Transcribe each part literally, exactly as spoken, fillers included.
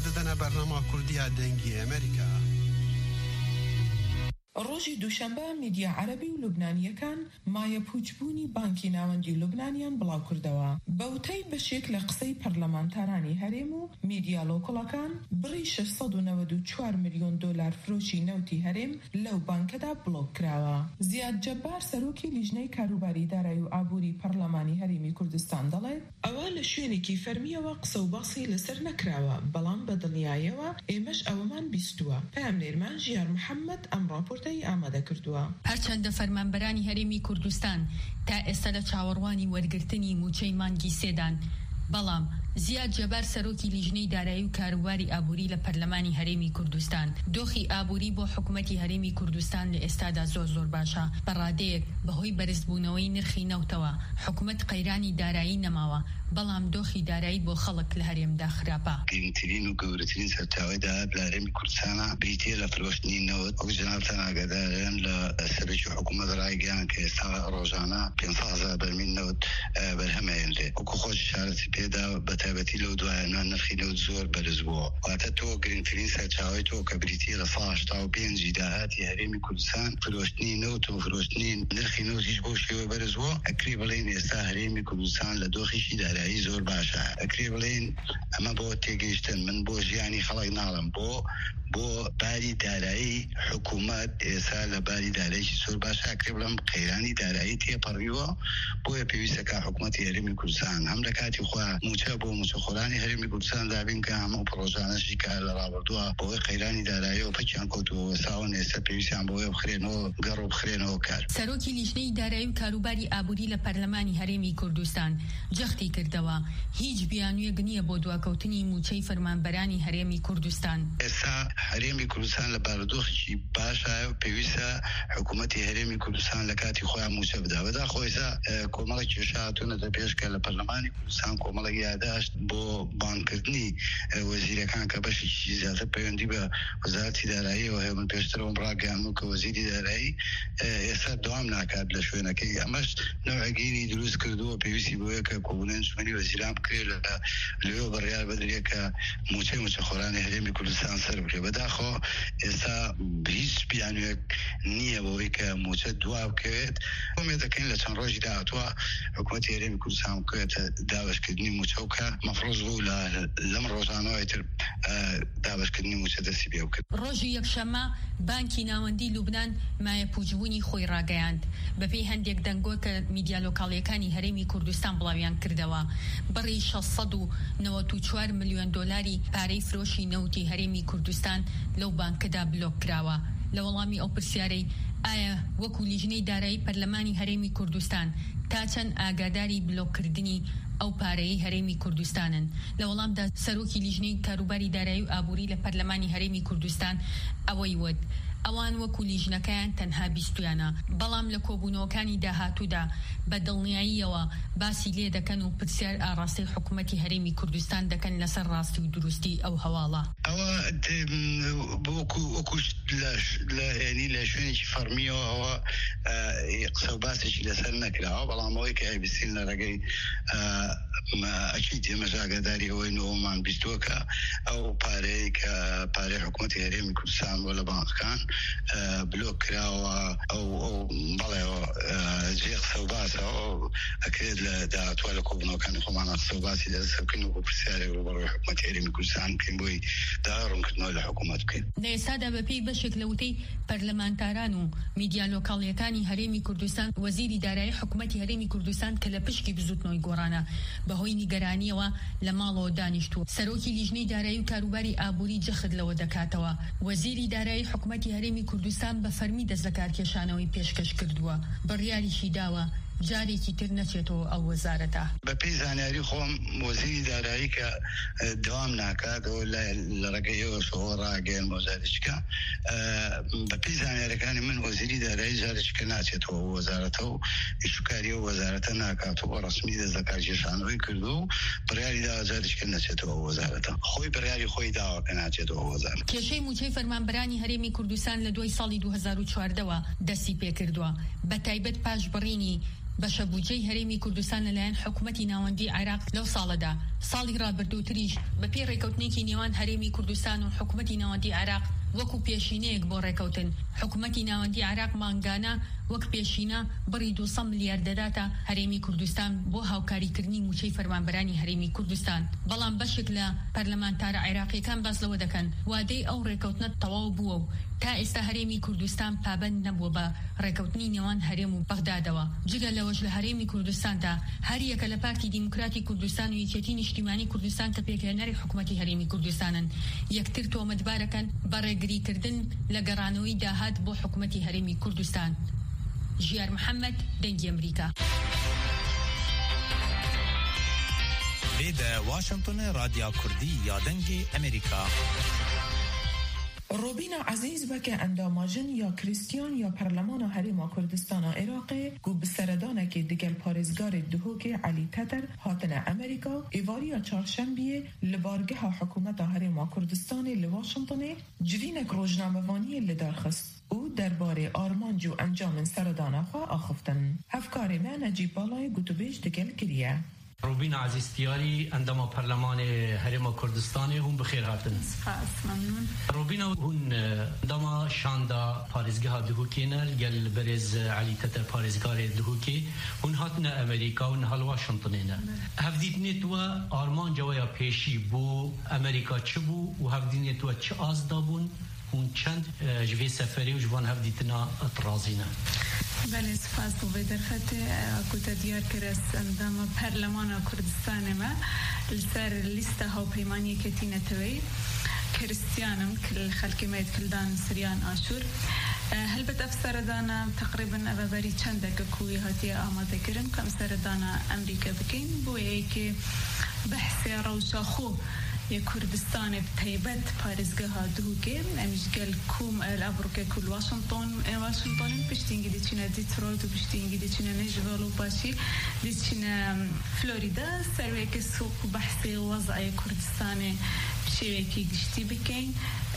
دەدەنە بەرنامە کوردیە دەنگی ئەمریکا. ڕۆژی دووشەمبە میدیا عەرەبی و لوبنانیەکان مایە پوچبوونی بانکی ناوەندی لوبنانیان بڵاو کردەوە. بەوتەی بەشێک لە قسەی پەرلەمانتارانی هەرێم و میدیا لۆکڵەکان بڕی شەش سەد و نەوەت و چوار ملیۆن دۆلار فرۆشی نەوتی هەرێم لەو بانکەدا بڵۆک کراوە. زیاد جەبار سەرۆکی لیژنەی کاروباری دارایی و ئابووری پەرلەمانی هەرێمی کوردستان دەڵێت ئەوە لە شوێنێکی فەرمیەوە قسە و باسی لەسەر نەکراوە، بەڵام بە دڵنیاییەوە ئێمەش ئەوەمان بیستووە. پامنێرمان ژیار محەممەد ئەم ڕاپۆرت ئامادە کردووە. هەرچەندە فەرمانبەرانی هەرێمی کوردستان تا ئێستا لە چاوەڕوانی وەرگرتنی موچەی مانگی سێدان، بەڵام زیاد جەبار سەرۆکی لیژنەی دارایی و کاروباری ئابووری لە پەرلەمانی هەرێمی کوردستان دۆخی ئابووری بۆ حکوومەتی هەرێمی کوردستان لە ئێستادا زۆر زۆر باشە. بەڕادەیەک بەهۆی بەرزبوونەوەی نرخی نەوتەوە حکوومەت قەیرانی دارایی نەماوە، بەڵام دۆخی دارایی بۆ خەڵک لە هەرێمدا خراپە. گرنگترین و گەورەترین سەرچاوەی داهات لە هەرێمی کوردستانە بریتیە لە فرۆشتنی نەوت. وەک جەنابتان ئاگادارن لە سەرۆکی حکوومەت ڕایگەیان کە ئێستا ڕۆژانە پێنج سەد هەزار بەرمیل نەوت بەرهەمەهێنرێت. وەکو خۆش شارەتی پێدا بەتایبەتی لەو دوایانە نرخی نەوت زۆر بەرز بووە. واتە تۆ گرنگترین سەرچاوەی تۆ کە بریتیە لە ساڵ هەشتا و پێنجی داهاتی هەرێمی کوردستان فرۆشتنی نەوت و فرۆشتنی نرخی نەوتیش بۆ شێوە بەرز بووە. ئەکری بڵێن ئێستا هەرێمی کوردستان لە دۆخیشی دارایی زۆر باشە. ئەکری بڵێن ئەمە بۆ تێگەیشتن، من بۆ ژیانی خەڵک ناڵم، بۆ بۆ باری دارایی حکوومەت ئێستا لە باری داراییشی زۆر باشە. ئەکری بڵێم قەیرانی دارایی تێپەڕیوە، بۆیە پێویستە کە حکوومەتی هەرێمی کوردستان هەم لە کاتی خۆیان موچە بۆ موچەخۆرانی هەرێمی کوردستان دابین کە هەموو پرۆژانەشی کە لە ڕابردووە بۆی قەیرانی داراییەوە پەکیان کەوتووە، ساوەن ئێستا پێویستیان بۆیە بخرێنەوە گەڕ و بخرێنەوە کار. سەرۆکی لیژنەی دارایی و کاروباری ئابووری لە پەرلەمانی هەرێمی کوردستان جەختی کردەوە هیچ بیانوویەک نییە بۆ دواکەوتنی موچەی فەرمانبەرانی هەرێمی کوردستان. ئێستا هەرێمی کوردستان لە بارودۆخێکی باشە و پێویستە حکوومەتی هەرێمی کوردستان لە کاتی خۆیان موچە بدا. بەداخۆیسا کۆمەڵێک کێشە هاتوونەتە پێشکە لە پەرلەمانی کوردستان کۆمەڵێک یادداشت بۆ بانکردنی وەزیرەکان کە بەشێکی زیاتر پەیوەندی بە وەزارەتی داراییەوە هەیە. من پێشترەوە ڕاگەیاندم کە وەزیری دارایی ئێستا دوام ناکات لە شوێنەکەی. ئەمەش نەوەگیری دروست کردووە پێویستی بۆیە کە کۆبوونەوەی انجمەنی وەزیران بکرێت لەوێ بڕیار بدرێت کە موچەی موچەخۆرانی هەرێمی کوردستان سەر بکرێت. بەداخۆ ئێستا هیچ بیانوێک نییە بۆی کە موچە دوا بکەوێت. ئومێد دەکەین لە چەند ڕۆژی داهاتوە حکوومەتی هەرێمی کوردستان بکەوێتە دابەشکردنی موچە و کە مەفرۆز بوو لەم ڕۆژانەوەی تر دابەشکردنی موچە دەستی پێ بکرد. ڕۆژی یەکشەممە بانکی ناوەندی لوبنان مایە پوچبوونی خۆی ڕاگەیاند بەپێی هەندێک دەنگۆ کە میدیا لۆکاڵیەکانی هەرێمی کوردستان بڵاویان کردەوە. بڕی شەش سەد و نەوەت و چوار ملیۆن دۆلاری پارەی فرۆشی نەوتی هەرێمی کوردستان لەو بانکەدا بلۆک کراوە. لە وەڵامی ئەو پرسیارەی ئایا وەکو لیژنەی دارایی پەرلەمانی هەرێمی کوردستان تا چەند ئاگاداری بلۆککردنی ئەو پارەی هەرێمی کوردستانن، لە وەڵامدا سەرۆکی لیژنەی کاروباری دارایی و ئابووری لە پەرلەمانی هەرێمی کوردستان ئەوەی وت ئەوان وەکو لیژنەکەیان تەنها بیستویانە، بەڵام لە کۆبوونەوەکانی داهاتوودا بە دڵنیاییەوە باسی لێ دەکەن و پرسیار ئاڕاستی حکوومەتی هەرێمی کوردستان دەکەن لەسەر ڕاستی و دروستی ئەو هەواڵە. ئەوە وەکو ینی لە شوێنێکی فەرمیەوە ئەوە قسە و باسێکی لەسەر نەکراوە، بەڵام ئەوەی کە ئەیبیستین لە ڕێگەی ئەچیت ئێمە ئاگاداری ئەوەی نۆمان بیستووە کە ئەو پارەی کە پارەی حکوومەتی هەرێمی کوردستان بۆ لە بانکەکان بلۆک کراوە. ئەو بەڵێەوە جێ قسە و باسە ئەکرێت لە داهاتوە لە کۆبوونەوەکانی خۆمانە قسە و باسی لەدەسەر بکەین و بۆ پرسیارێک ڕوبەڕۆی حکوومەتی هەرێمی کوردستان بکەین بۆی داڕوونکردنەوە لە حکوومەت بکەین. لە ئێستادا بەپێی بەشێک لە وتەی پەرلەمانتاران و میدیا لۆکاڵیەکانی هەرێمی کوردستان وەزیری دارایی حکوومەتی هەرێمی کوردستان کە لە پشکی بزوتنەوەی گۆڕانە بەهۆی نیگەرانیەوە لە ماڵەوە دانیشتووە. سەرۆکی لیژنەی دارایی و کاروباری ئابووری جەخت لەوە دەکاتەوە وەزیری دارایی حکوومەتی هەرێمی کوردستان بە فەرمی دەست لە کارکێشانەوەی پێشکەش کردووە، بڕیاریشی داوە جارێکی تر نەچێتەوە ئەو وەزارەتە. بەپێی زانیاری خۆم وەزیری دارایی کە دەوام ناکاتەوە لە ڕێگەیەوە شەوە ڕاگەیان وەزارەتچکە بەپێی زانیاریەکانی من وەزیری دارایی جارێککە ناچێتەوە وەزارەتە و ئیشوکاری و وەزارەتە ناکاتەوە ڕسمی دەست لە کارکێشانەوەی کردو و بڕیاری داوە جارێککە نەچێتەوە وەزارەتە. خۆی بڕیاری خۆی داوە کە ناچێتەوە وەزارەت. کێشەی موچەی فەرمانبەرانی هەرێمی کوردستان لە دوای ساڵی دوو هەزار و چواردەوە دەستی پێکردووە، بە تایبەت پاش بڕینی بەشە بودجەی هەرێمی کوردستان لەلایەن حکوومەتی ناوەندی عێراق لەو ساڵەدا ساڵی ڕابردووتریش بە پێی ڕێکەوتنێکی نێوان هەرێمی کوردستان و حکوومەتی ناوەندی عێراق وەکو پێشینەیەک بۆ ڕێکەوتن. حکوومەتی ناوەندی عێراق مانگانە وەک پێشینە بڕی دووسە ملیار دەداتە هەرێمی کوردستان بۆ هاوکاریکردنی موچەی فەرمانبەرانی هەرێمی کوردستان. بەڵام بەشێک لە پەرلەمانتارە عێراقیەکان باس لەوە دەکەن وادەی ئەو ڕێکەوتنە تەواو بووە و تا ئێستا هەرێمی کوردستان پابەند نەبووە بە ڕێکەوتنی نێوان هەرێم و بەغدادەوە. جگە لەوەش لە هەرێمی کوردستاندا هەر یەکە لە پارتی دیموکراتی کوردستان و یەکێتی نیشتیمانی کوردستان کە پێکهێنەری حکوومەتی هەرێمی کوردستانن یەکتر تۆمەتبارەکەن بە ڕێگریکردن لە گەڕانەوەی داهات بۆ حکوومەتی هەرێمی کوردستان. ژیار محەممەد، دەنگی ئەمریکا. لێدە واشنگتن رادیا کوردی یا دەنگی ئەمریکا. روبینا عزیز بکه انداماجن یا کریستیان یا پرلمان هریما کردستان عراق گو بسردانه که دیگر پارزگار دهوک علی تتر هاتن امریکا ایواریا چهارشنبه لبارگه حکومت هریما کردستان لواشنطن جوینک روزنامه‌وانی لدرخست او درباره آرمانج و انجام سردانه خواه آخفتن. هفکار من نجیب بالای گوتوبیش دگل کریه. روبینا عزیزتیاری اندام پارلمان هرم کردستان هم بخیر هاتن. سپاس ممنون. روبینا هون اندام شاندا پارزگاه دهوکینل گل برز علی تتر پارزگار دهوکی هون هاتن امریکا و نهال واشنطنینه. هفدیت نیتوا آرمان جوایا پیشی بو امریکا چه بو و هفدیت نیتوا چه آز دابون هون چند جوی سفری و جوان هفدیتنا اطرازینه. بله سپاس بو بدرخت اکوتا دیار کرس اندام پرلمان کردستان ما لسر لیسته ها پیمانی کتینه توی کریستیانم کل خلقی مید کلدان سریان آشور هل بد افسر دانا تقریبا ابابری چند دکوی هاتی آماده کرن کم سردانا امریکا بکین بویه که بحث روشا خو یا کردستان بتایبت پارزگاه ها دوگه امش گل کوم الابروکه کل واشنطن واشنطن بشتینگی دیچینه دیترویت و بشتینگی دیچینه نشویل و باشی دیچینه فلوریدا سروی که سوق بحث وضع کردستان بشیوه که گشتی بکن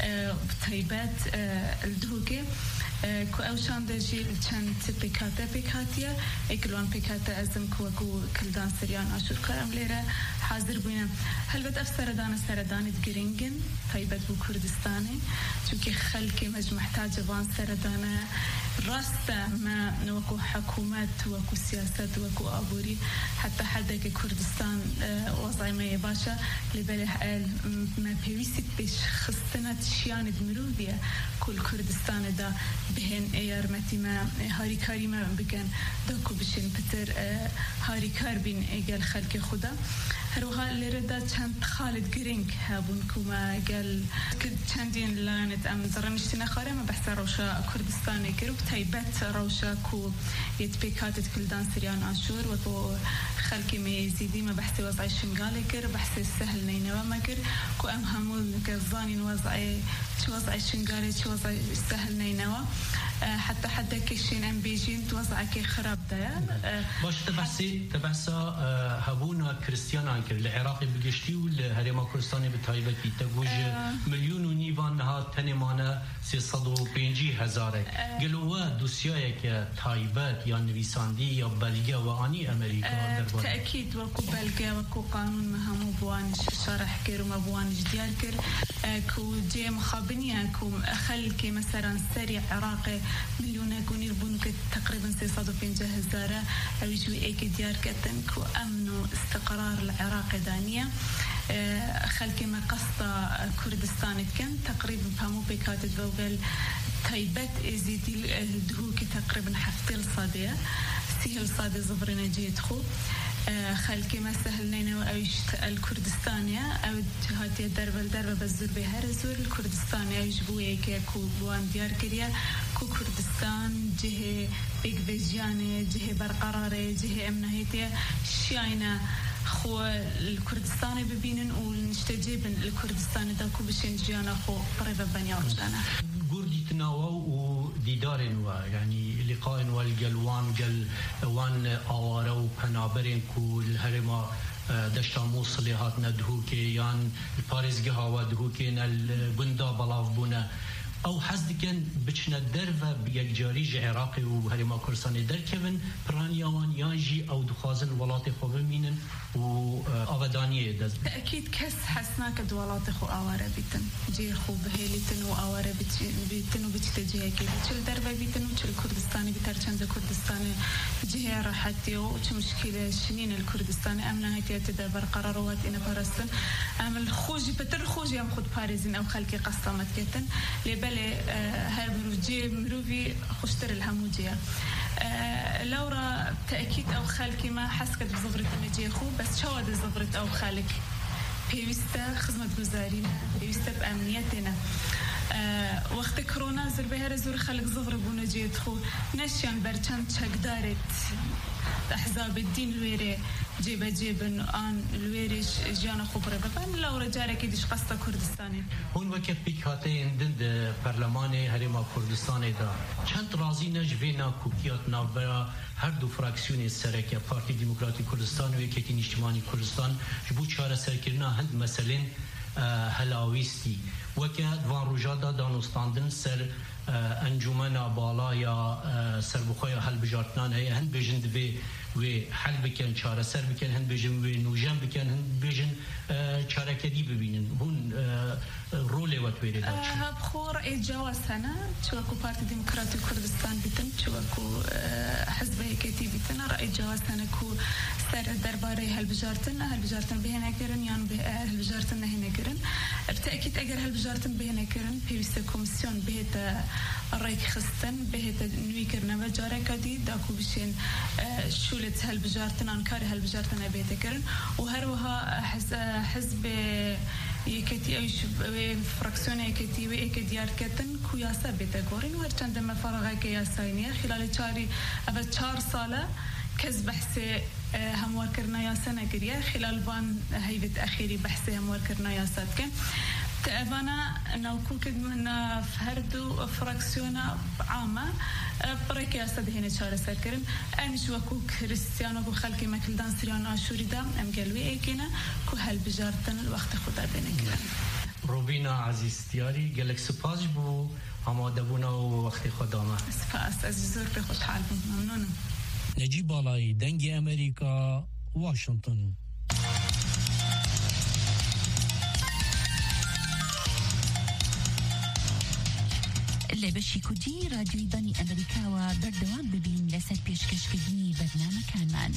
بتایبت الدوگه کو اوشان دجیل چند پیکاته پیکاتیه اکلوان پیکاته ازم کو کو کلدان سریان آشور کارم لیره حاضر بودم هل بد افسردان سردان گرینگن طيبت بو كردستاني چونكي خلقي مج محتاج وان سردانه راسته ما وكو حكومات وكو سياسات وكو ابوري حتى حدا كردستان وضعي ما يباشا لبله ما بيويسي بيش خستنا تشيان دمروبيا كل كردستان دا بهن ايار متي ما هاري كاري ما بكن داكو بشين بتر هاري كار بين ايجال خلق خدا هروها لردا چند خالد گرینگ هبون كما قال كد چندين لانت ام زرنشتنا خاري ما بحث روشا كردستاني كروب تايبت روشا كو يتبيكاتت كلدان سريان آشور وكو خلقي ما يزيدي ما بحث وضع الشنغالي كر بحث السهل نينوا ما كر كو ام همول كالظانين وضعي شو وضع الشنغالي شو وضع السهل نينوا حتى حتى كشين ام بيجين توضع كي خراب دايا باش تبحثي تبحثا هبونا كريستيان كر العراقي بقشتي والهريما كردستاني بتايبت بيتجوج مليون ونيفان ها تنمانا سيصدو بينجي هزارك قالوا دوسياي كتايبت يا نويساندي يا بلغا واني امريكا دربار تاكيد وكو بلغا وكو قانون مهمو بوان شرح كر وما بوان جديال كر كو جي مخابنيا كو خلكي مثلا سريع عراقي مليون يكون يربون تقريبا سيصدو بينجي هزاره او يجوي ايك ديار كتن كو امنو استقرار العراق دانية خلقي ما قصة كردستان كان تقريبا بامو بكاتت فوغل تايبت ازيدي الدهوكي تقريبا حفتيل صادية سيهل صادي زبرنا جيت خو خلقي ما سهلنا وأيش الكردستانية أو هاتي درب الدرب بزور بهر زور الكردستانية يجبوه كو بوان ديار كريا كو كردستان جهة بيك فيجيانة جهة برقرارة جهة امنهيتية شاينة خو الكردستاني ببينن ونشتجيبن الكردستاني داكو بشين جيانا خو قريبا بني عرجانا قردي تناوى وديدار يعني لقاء والجلوان جل وان آوارا وبنابرين كو الهرما دشتا موصلي هاتنا دهوكي يان الباريزجها ودهوكينا البندا بلاف بونا او حزدكن بچنا در و یک جاریج عراقی و هرما کردستان در کبن پرانیاوان یاجی او دخوازن ولات خوب مینن و آبادانیه دست تأكيد كس حسناك دولات خو آواره بيتن جي خو بهيلتن و آواره بيتن و بتجيه كده چل دربه بيتن و چل كردستاني بتر چند كردستاني جيه راحتي و چه مشكلة شنين الكردستاني امنا هيتي تدا برقرار وات انا فرستن عمل خوجي بتر خوجي ام خود باريزين او خلقي قصامت كتن لبالي هاي بروجي مروفي خوشتر الهموجيه لورا تأكيد أو خالك ما حسكت بزبرة النجية خو بس شو هذا زبرة أو خالك بيوستا خدمة جزارينا بيوستا بأمنيتنا أه وقت كورونا زر بهر زور خلق زبرة بنجية خو نشيان برچان چك دارت أحزاب الدين الويري جيبا جيبن آن الويريش جانا خبرة ببان لورا جارة كديش قصة كردستاني هون وقت بيكاتين دند برلماني هرما كردستاني دا چند رازي نجوينا كوكيات نابرا هر دو فراكسيوني سركيا بارتي ديمقراطي كردستان و يكتين اجتماعي كردستان جبو چارة سركرنا هند مسلين هلاويستي وكا دوان روجادا دانوستاندن سر انجمنا بالا یا سربخویا حل بجارتنان هي هند بجند به و حل بکن چاره سر بکن هند بجن و نوجن بکن هند بجن چاره کدی ببینن هون رول وقت بیره داشت. هب خور ایجاز هنا چوا کو پارتی دموکراتی کردستان بیتن چوا کو حزب هیکتی بیتن را ایجاز هنا کو سر درباره هل بجارتن هل بجارتن به نکرن یان به هل بجارتن نه نکرن بتأكيد اگر هل بجارتن به نکرن پیوست کمیسیون بهت رایک خستن بهت نویکرن و جاره کدی داکو بشین شولت هل بجارتن انکار هل بجارتن بهت کرن و هر وها حزب یکتی ایش فراکسیون یکتی و یک دیار کتن کویاسا بتگورین و هر چند مفارقه که یاساینیه خلال چاری اول چهار ساله کس بحث هموار کرنا یاسا نگریه خلال وان هیبت اخیری بحث هموار کرنا یاسات کن تأبانا نوكو كدمنا فهردو فراكسيونا عامة بريك ياسد هنا شارع سكرن أنش وكو كريستيانو كو خلقي مكلدان سريان آشوري دام أم قلبي إيكينا كو هل بجارتن الوقت خدا بينكرن روبينا عزيز تياري قالك سپاس بو هما دبونا وقت خدامه سپاس عزيز زور بخوش حال ممنونم نجيب بالاي دنگي أمريكا واشنطن لبشی کودی رادیوی بانی امریکا و بردوام ببین لسر پیشکشکردنی برنامه کانمان.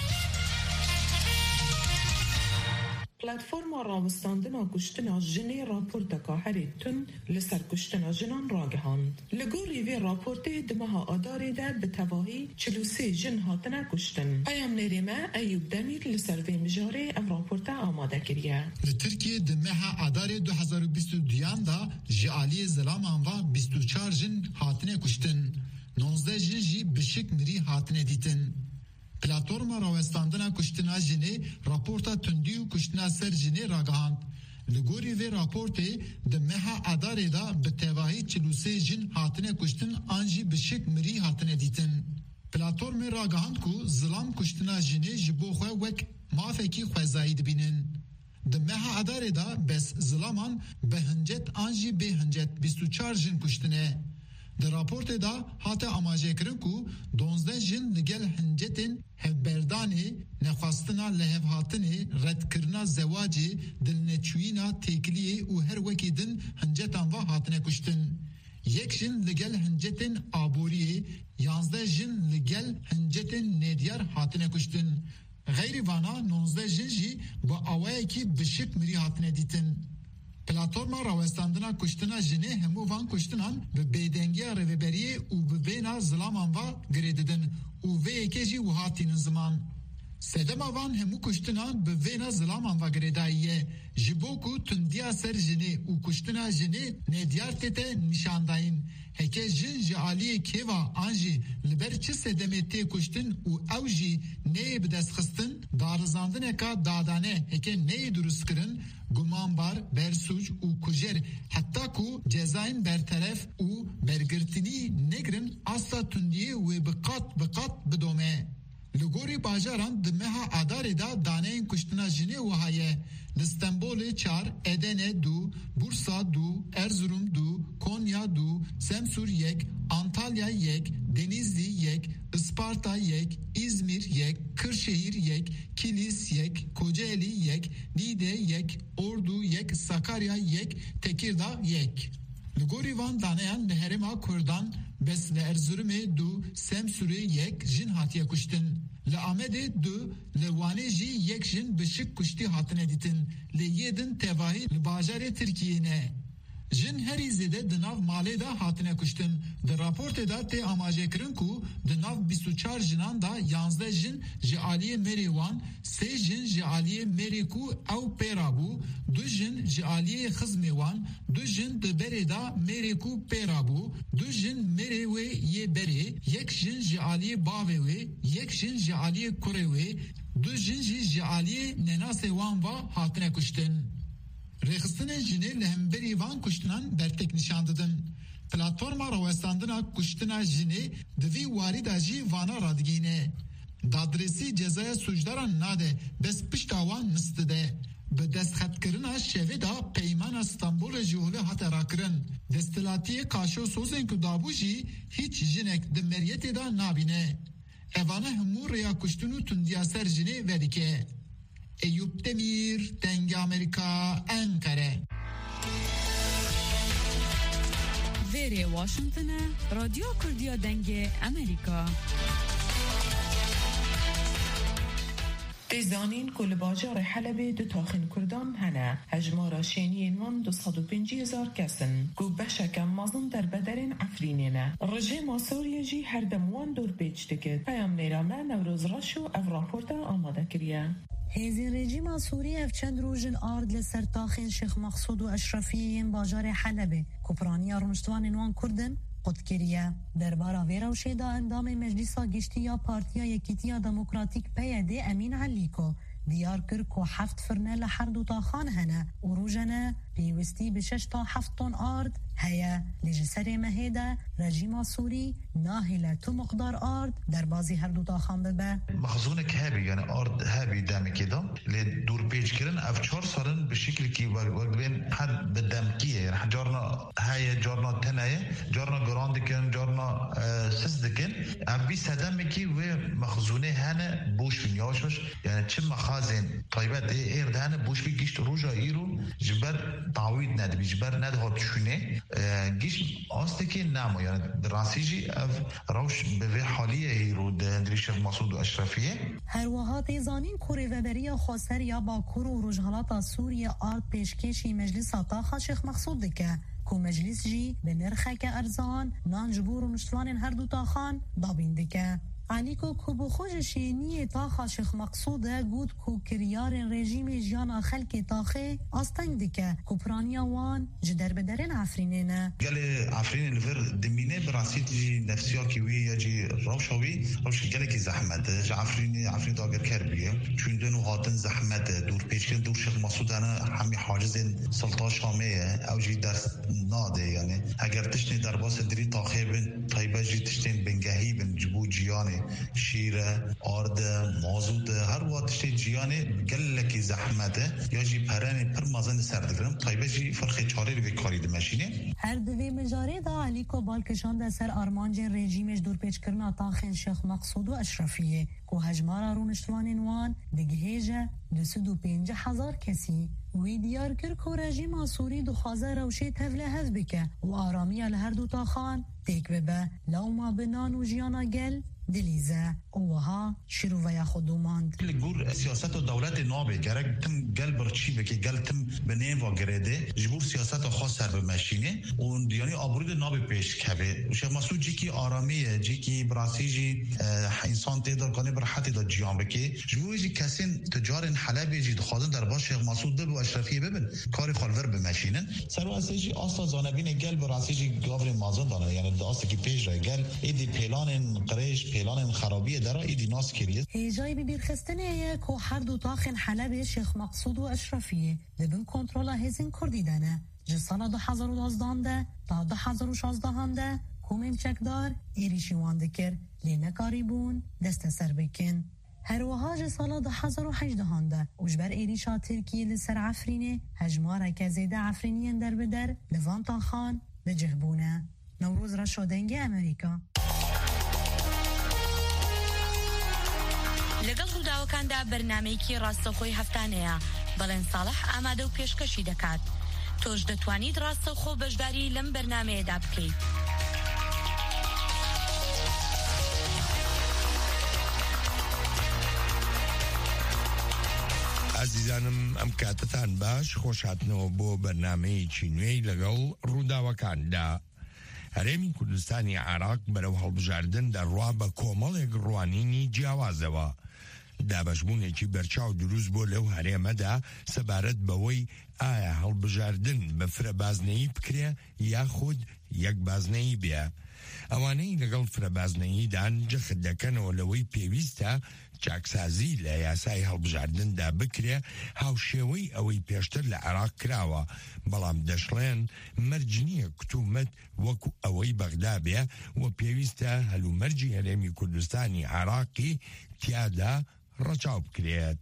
پلتفرما راوستاندنا کشتنا جنی راپورتا که هریتون لسر کشتنا جنان راگهاند. لگوری وی راپورته دمها آداره ده به تواهی چلو سه جن هاتنا کشتن. ایام نریمه ایوب دمیر لسر وی مجاره ام راپورتا آماده کریه. لترکیه دمها آداره دو هزار و بیست و دویان دا جعالی زلامان و بیست و چهار جن هاتنه کشتن. نوزده جن جی بشک مری هاتنه دیتن. پلاتورما راوستاندنا کشتنا جنه راپورتا تندیو کشتنا سر جنه راگهاند. لگوری وی راپورته دمها اداره دا به تواهی چلوسه جن هاتنه کشتن آنجی بشک مری هاتنه دیتن. پلاتورم راگهاند کو زلام کشتنا جنه جبو خواه وک مافکی خوزایید بینن. دمها اداره دا بس زلامان به هنجت آنجی به هنجت بیست و چهار جن کشتنه. در راپورت دا هاته آماجه کرن کو دونزده جن لگل هنجتن هفبردانی نخواستنا لحف هاتنی رد کرنا زواجی دلنچوینا تکلیه و هر وکی دن هنجتان و هاتنه کشتن. یک جن لگل هنجتن آبوریه یانزده جن لگل هنجتن ندیار هاتنه کشتن. غیر وانا نونزده جن جی با آوائه کی بشک مری هاتنه دیتن. پلاتورما راوستاندنا کشتنا جنه همو وان کشتنان به بیدنگیا رویبریه و به بینا زلامان و گریددن و وی اکیجی و هاتین زمان. سدما وان همو کشتنان به بینا زلامان و گریداییه جبو کو تندیا سر جنه و کشتنا جنه ندیار تیته نشانداین. هکه جن جعالی کیوا آنجی لبر چه سدمه تی کشتن و او جی نی بدست خستن دارزاندن که دادانه هکه نی درست کرن گمانبار برسوج و کجر حتی کو جزاین برطرف و برگرتنی نگرن اصلا تندیه و بقات بقات بدومه. لگوری باجاران دمها آداره دا دانه این کشتنا جنه و هایه لستنبول İstanbul çar, Edirne dü, Bursa dü, Erzurum dü, Konya dü, Semsur yek, Antalya yek, Denizli yek, Isparta yek, İzmir yek, Kırşehir yek, Kilis yek, Kocaeli yek, Niğde yek, Ordu yek, Sakarya yek, Tekirdağ yek. Ligori van daneyan neherima Kurdan bes le Erzurum'e du Semsur'e yek jin hatiye kuştin. Le Ahmet'e du le wane ji yek jin bışık kuşti hatine ditin. Le yedin tevahi le bajare Türkiye'ne. Jin her izlede dınav male da hatine kuştin. De raporte da te amaje kırın ku dınav bistu çar jinan da yanzde jin ji aliye meriwan se jin ji aliye meriku au perabu du jin ji aliye xizmewan du jin de bere da meriku perabu du jin merewe ye bere yek jin ji aliye bavewe yek jin ji aliye kurewe du jin ji aliye nenase wan va hatine kuştin. Rexistine jine lehemberi van kuştunan bertek nişandıdın. Platforma ravestandına kuştuna jine divi varida ji vana radgine. Dadresi cezaya suçdaran nade bes piştavan mıstide. Be destxatkirina şevi da peymana İstanbul jihule haterakirin. Destilatiye kaşo sozen ku dabu ji hiç jinek de meriyete da nabine. Evana hemur ya kuştunu tundiyaser jine vedike. Eyüp Demir, Denge Amerika, Ankara. Veri Washington'a, Radyo Kurdiya Denge Amerika. تزانین کل باجار حلب دو تاخن کردان هنه هجمارا شینین وان دو صد و پنجی هزار کسن گو بشکم مازن در بدرین عفرینینه رژیم سوریه جی هر دموان دور پیچ دکت پیام نیرامه نوروز راشو او راپورتا آماده کریه هزین رژیم سوریه اف چند روژن آرد لسر تاخن شیخ مقصود و اشرفیین باجار حلبه کپرانی آرمشتوان وان کردن قد کریه درباره ویرا و شیدا اندام مجلسا گشتی یا پارتیا یکیتیا دموکراتیک پیده امین علیکو دیار کر کو هفت فرنه لحر دو تا خان هنه و روژنه پیوستی به شش تا هفت تن آرد هیا لجسر مهیده رژیم سوری ناهله تو مقدار آرد در بازی هر دو تا خان ببه مخزونك هابي يعني أرض هابي دامي كده لدور بيج كرن أفشار صارن بشكل كي وقبين حد بالدامكية يعني حجارنا هاي جارنا تناية جارنا جراند كن جارنا سز كن أبي سدامي كي ومخزونه هنا بوش في نياشش يعني تشم مخازن طيبات إيه ده هنا بوش في جيش روجا إيرو جبر تعويض ند بيجبر ند هات شونه جيش أصلي نامو يعني دراسيجي روش به حالیه ایرو دندریش مسعود و اشرفیه هر وهات زانین کوری وبریا خسر یا باکور و رجحالات سوریه آرد پیشکشی مجلس طاقه شیخ مقصود دکه کو مجلس جی به نرخه که ارزان نان جبور و مشتوان هر دو تاخان دابین دکه علیکو کو بخوش شینی تاخا شیخ مقصوده گود کو کریار رژیم جیان خلق تاخه آستنگ دکه کو پرانیا وان جدر بدرین عفرینه نه قال عفرین الفر دمینه براسیت جی نفسیا کیوی یا جی روشاوی روش قال کی زحمت جی عفرین عفرین داگر کربیه چون دنو هاتن زحمت دور پیشکن دور شیخ مقصود انا همی حاجز سلطا شامه او جی درس ناده یعنی اگر تشنی در باس دری تاخه بن طیبه جی تشتین بنگهی بن جبو جیانه شیره آرد مازود هر وقت جیانه گلکی زحمته یا جی پرانی پر مازن سردگرم طیبه جی فرق چاره رو کاری دمشینه هر دوی مجاره دا علیکو بالکشان در سر آرمانج رژیمش دور پیچ کرنا تاخن شیخ مقصود و اشرفیه کو هجمارا رونشتوان وان دگهیجه دوسد و پینج هزار کسی وی دیار کر کو رژیم سوری دخوازه روشه تفله هز بکه و آرامی هر دو تا خان تیک ببه لو ما بنان و جیانا گل دلیزه اوها شروع و یا خودوماند لگور سیاست و دولت نابه گرگ تم گل برچی بکی گل تم بنیم و گرده جبور سیاست خاص سر بمشینه و دیانی آبرود نابه پیش کبه و شیخ مسعود جی کی آرامیه جی کی براسی جی انسان تیدار کنه برحتی دا جیان بکی جبور جی کسین تجار حلبی جی دخوازن در باش شیخ مسعود دل و اشرفیه ببن کاری خالور بمشینن سر و اصلی جی آسا زانبین گل براسی جی گاور مازن دانه یعنی داسته کی پیش را گل ایدی پیلان قریش پیلان خرابیه در ایدی ناس کریه هیجای ببیر خستنه که هر دو تاخن حلب شیخ مقصود و اشرفیه لبن کنترل هزین کردی دانه جسال دو هزار و دازدانده تا دو هزار و شازدهانده کومیم چکدار ایریشی وانده کر لینه کاری بون دست سر بکن هەروەها ساڵا دە حەزار و هەژدەهاندا وژبەر ئێریشا ترکیە لەسەر عەفرینێ هەژمارێکە زێدە عەفرینیان دەربەدەر لە ڤانتاخان دەجەهبوونە. نەوروز ڕەشۆ دەنگی ئەمریکا. لەگەڵ ڕووداوەکاندا بەرنامەیەکی ڕاستەوخۆی هەفتانەیە بەڵێن ساڵح ئامادە و پێشکەشی دەکات. تۆش دەتوانیت ڕاستەوخۆ بەشداری لەم بەرنامەیەدا بکەیت. عزیزانم ئەم کاتتان باش خۆشهاتنەوە بۆ بەرنامەیەکی نوێی لەگەڵ ڕووداوەکاندا. هەرێمی کوردستانی عێراق بەرەو هەڵبژاردن دەڕوا بە کۆمەڵێک ڕوانینی جیاوازەوە. دابەشبوونێکی بەرچاو دروست بۆ لەو هەرێمەدا سەبارەت بەوەی ئایا هەڵبژاردن بە فرە بازنەیی بکرێ یاخود یەک بازنەیی بێ. ئەوانەی لەگەڵ فرە بازنەییدان جەخت دەکەنەوە لەوەی پێویستە چاکسازی لە یاسای هەڵبژاردندا بکرێ هاوشێوەی ئەوەی پێشتر لە عێراق کراوە، بەڵام دەشڵێن مەرج نییە کتومەت وەکو ئەوەی بەغدا بێ و پێویستە هەلومەرجی هەرێمی کوردستانی عێراقی تیادا ڕەچاو بکرێت.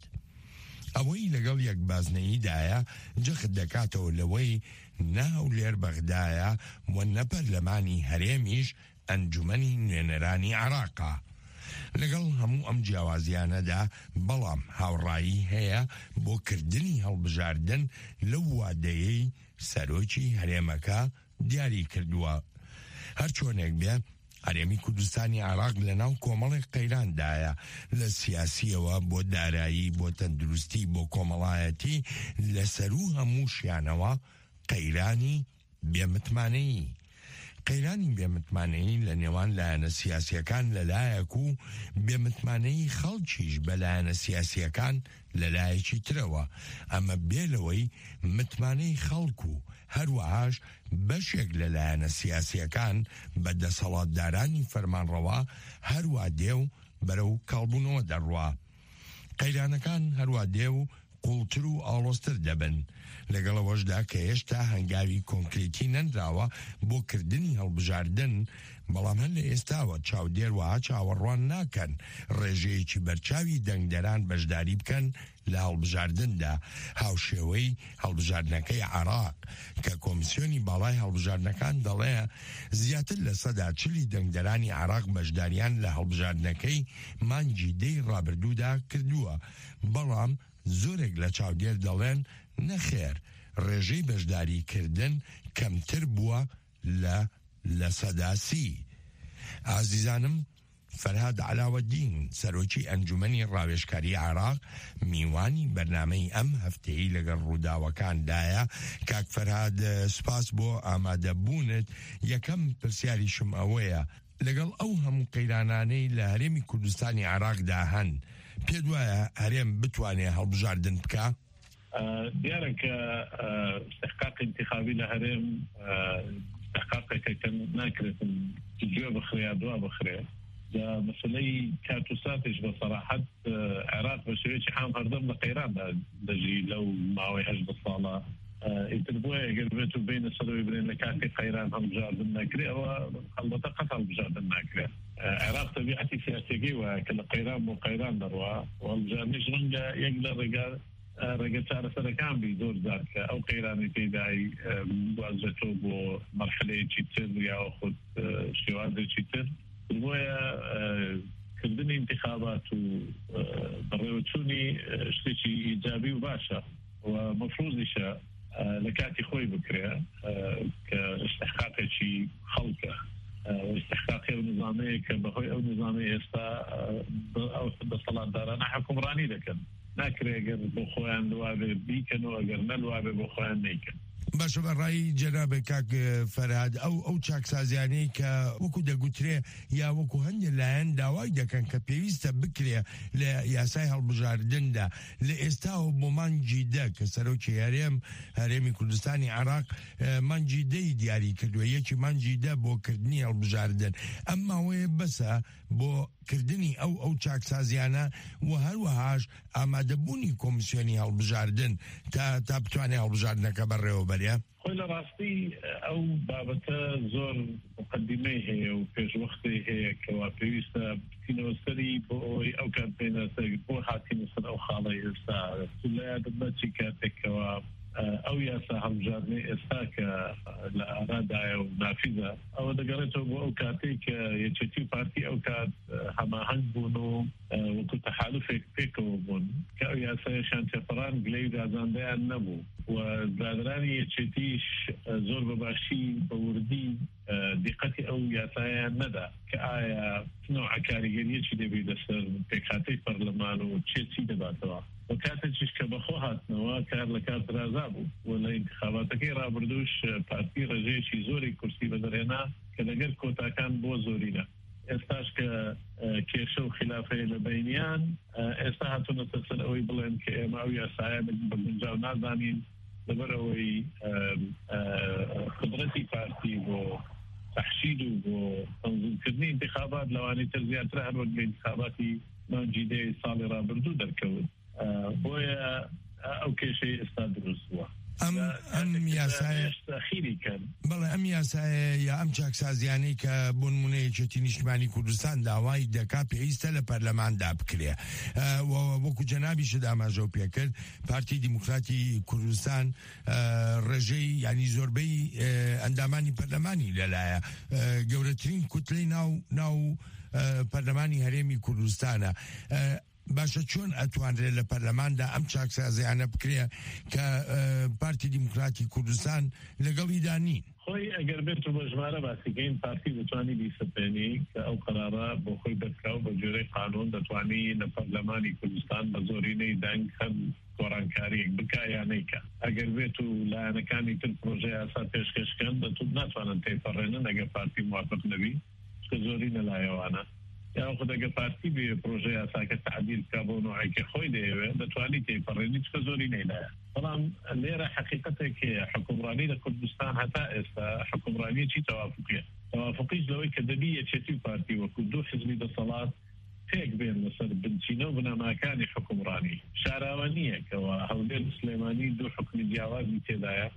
ئەوەی لەگەڵ یەک بازنەییدایە جەخت دەکاتەوە لەوەی ناولێر بەغدایە و نەپەرلەمانی هەرێمیش ئەنجومەنی نوێنەرانی عێراقا. لەگەڵ هەموو ئەم جیاوازیانەدا بەڵام هاوڕایی هەیە بۆ کردنی هەڵبژاردن لەو وادەیەی سەرۆکی هەرێمەکە دیاری کردووە. هەر چۆنێک بێ هەرێمی کوردستانی عێراق لە ناو کۆمەڵێک قەیراندایە، لە سیاسیەوە بۆ دارایی، بۆ تەندروستی، بۆ کۆمەڵایەتی، لەسەر و هەموو شیانەوە قەیرانی بێمتمانەیی. قەیرانی بێمتمانەیی لە نێوان لایەنە سیاسیەکان لەلایەک و بێمتمانەیی خەڵکیش بە لایەنە سیاسیەکان لەلایەکی ترەوە. ئەمە بێلەوەی متمانەی خەڵک و هەروەهاش بەشێک لە لایەنە سیاسیەکان بە دەسەڵاتدارانی فەرمانڕەوا هەروە دێو بەرەو کاڵبوونەوە دەڕوا. قەیرانەکان هەروە دێو قوڵتر و ئاڵۆستر دەبن، لەگەڵەوەشدا کە هێشتا هەنگاوی کۆنکریتی نەنراوە بۆ کردنی هەڵبژاردن، بەڵام هەر لە ئێستاوە چاودێر وها چاوەڕوان ناکەن ڕێژەیەکی بەرچاوی دەنگدەران بەشداری بکەن لە هەڵبژاردندا. هاوشێوەی هەڵبژاردنەکەی عێراق کە کۆمیسیۆنی باڵای هەڵبژاردنەکان دەڵێ زیاتر لە سەدا چلی دەنگدەرانی عێراق بەشداریان لە هەڵبژاردنەکەی مانگی دەی ڕابردوودا کردووە، بەڵام زۆرێک لە چاودێر دەڵێن نەخێر، ڕێژەی بەشداریکردن کەمتر بووە لە لە سەداسی. ئازیزانم، فەرهاد عەلاوەدین سەرۆکی ئەنجومەنی ڕاوێژکاری عێراق میوانی بەرنامەی ئەم هەفتەیە لەگەڵ ڕووداوەکاندایە. کاک فەرهاد، سپاس بۆ ئامادەبوونت. یەکەم پرسیاریشم ئەوەیە، لەگەڵ ئەو هەموو قەیرانانەی لە هەرێمی کوردستانی عێراقدا هەن، پێت وایە هەرێم بتوانێت هەڵبژاردن بکە؟ دیارە کە استحقاق انتخابی لە هەرێم استحقاقێکە کە ناکرێتن گوێ بخرێ یا دوا بخرێ. مەسەلەی کات و ساتێش بە سەراحەت عێراق بە شێوەیەکی عام هەردەم لە قەیراندا دەژی لەو ماوەی هەژدە ساڵە. ئیتر بۆیە ئەگەر بێت و بینە سەدەوەی برێن لە کاتی قەیران هەڵبژاردن ناکرێ، ئەوە هەڵبەتە قەت هەڵبژاردن ناکرێ. عێراق تەبیعەتی سیاسیەکەی وایە کە لە قەیران بۆ قەیران دەڕوا، هەڵبژاردنیش ڕەنگە یەک لە ڕێگا ڕێگە چارەسەرەکان بی زۆر زار کە ئەو قەیرانی پێدایی وازێتەوە بۆ مەرحلەیەکی تر یا خود شێوازێکی تر. بۆیە کردنی انتخابات و بەڕێوەچوونی شتێکی ئیجابی و باشە و مەفروضیشە لە کاتی خۆی بکرێ کە استحقاقێکی خەڵکە، استحقاقی ئەو نظامەیە کە بەهۆی ئەو نظامی ئێستا دەسەڵاتدارانە حکومڕانی دەکەن. ناکرێ ئەگەر بۆ خۆیان لوابێ بیکەنەوە، ئەگەر نەلوابێ بۆ خۆیان نەیکەن. باشە، بەڕای جەنابێ کاک فەرهاد، ئەو ئەو چاکسازیانەی کە وەکو دەگوترێ یا وەکو هەندێک لایەن داوای دەکەن کە پێویستە بکرێ لە یاسای هەڵبژاردندا لە ئێستاوە بۆ مانگی دە کە سەرۆکی هەرێم هەرێمی کوردستانی عێراق مانگی دەی دیاری کردووە، یەکی مانگی دە بۆ کردنی هەڵبژاردن. ئەم ماوەیە بەسە بۆ کردنی ئەو ئەو چاکسازیانە و هەروەهاش ئامادەبوونی کۆمیسیۆنی هەڵبژاردن تا تا بتوانێت هەڵبژاردنەکە بەڕێوە بەرێ. خۆی لە ڕاستی ئەو بابەتە زۆر مقدمەی هەیە و پێشوەختی هەیە کەوا پێویستە بچینەوە سەری بۆ ئەوەی ئەو کات بێنە سەر بۆ هاتینە سەر ئەو خاڵە ئێستا لە یادت چی کاتێکەوە ئەو یاسا هەڵبژاردنەی ئێستا کە لە ئارادایە و نافیزە ئەوە دەگەڕێتەوە بۆ ئەو کاتێک کە یەکێتی پارتی ئەو کات هەماهەنگ بوون و وەکو تەحالوفێک پێکەوە بوون کە ئەو یاسایەشان تێپەڕان گلەی دازاندەیان نەبوو و دادرانی یەکێتیش زۆر بەباشی بەوردی دیقەتی ئەو یاسایان نەدا کە ئایا نوع کاریگەریەکی دەبێت لەسەر پێکهاتەی پەرلەمان و چێتی دەباتەوە وكاتش كبخوها نوا كان لكات رازابو ولا انتخاباتك رابردوش بارتي رجيشي زوري كرسي بدرينا كدقر كوتا كان بو زورينا استاش كيشو خلافه لبينيان استاهتو نتصل اوي بلين كماوية سعيد بالنجاو نازانين لبروي خبرتي بارتي بو تحشيد وتنظيم كرني انتخابات لواني ترزيات رهن والانتخاباتي ما جيدي صالي رابردو دركود بويا او كشي استاد الرسوة ام ام یاسای تاخیری کن بله ام یاسای یا ام چاک سازیانی که بنمونه چتی نیشتمانی کردستان داوای دکا پیسته لپارلمان دا بکریه و وکو جنابی شد اما جو پیکرد پارتی دموکراتی کردستان رجی یعنی زوربی اندامانی پارلمانی للایا گورترین کتلی ناو ناو پارلمانی هرمی کردستانه باشە چۆن ئەتوانرێت لە پەرلەماندا ئەم چاکسازیانە بکرێ کە پارتی دیموکراتی کوردستان لەگەڵیدا نین خۆی ئەگەر بێت و بە ژمارە باسیگەین پارتی دەتوانی بیسەپێنی کە ئەو قەرارە بۆ خۆی دەستکا و بە جۆرەی قانون دەتوانی لە پەرلەمانی کوردستان بە زۆرینەی دەنگ هەم گۆڕانکاریەک بکا یان نەیکا ئەگەر بێت و لایەنەکانی تر پرۆژەی یاسا پێشکەشکەن دەتوان ناتوانن تێپەڕێنن ئەگەر پارتی موافق نەبی کە زۆرینە لایەوانە یا خود اگه پارتی به پروژه اساس تعدیل کابون و عیک خویده و دتوانی تی پرنیت که زوری نیله. طبعا لیره حقیقته که حکمرانی در کردستان حتی است حکمرانی چی توافقیه. توافقیش لوی که دبیه چتی پارتی و کدو حزبی در صلات تیک بین مثلا بنچینو بنا مکانی حکمرانی. شهروانیه که و حوله سلیمانی دو حکم دیاواز میتدایا.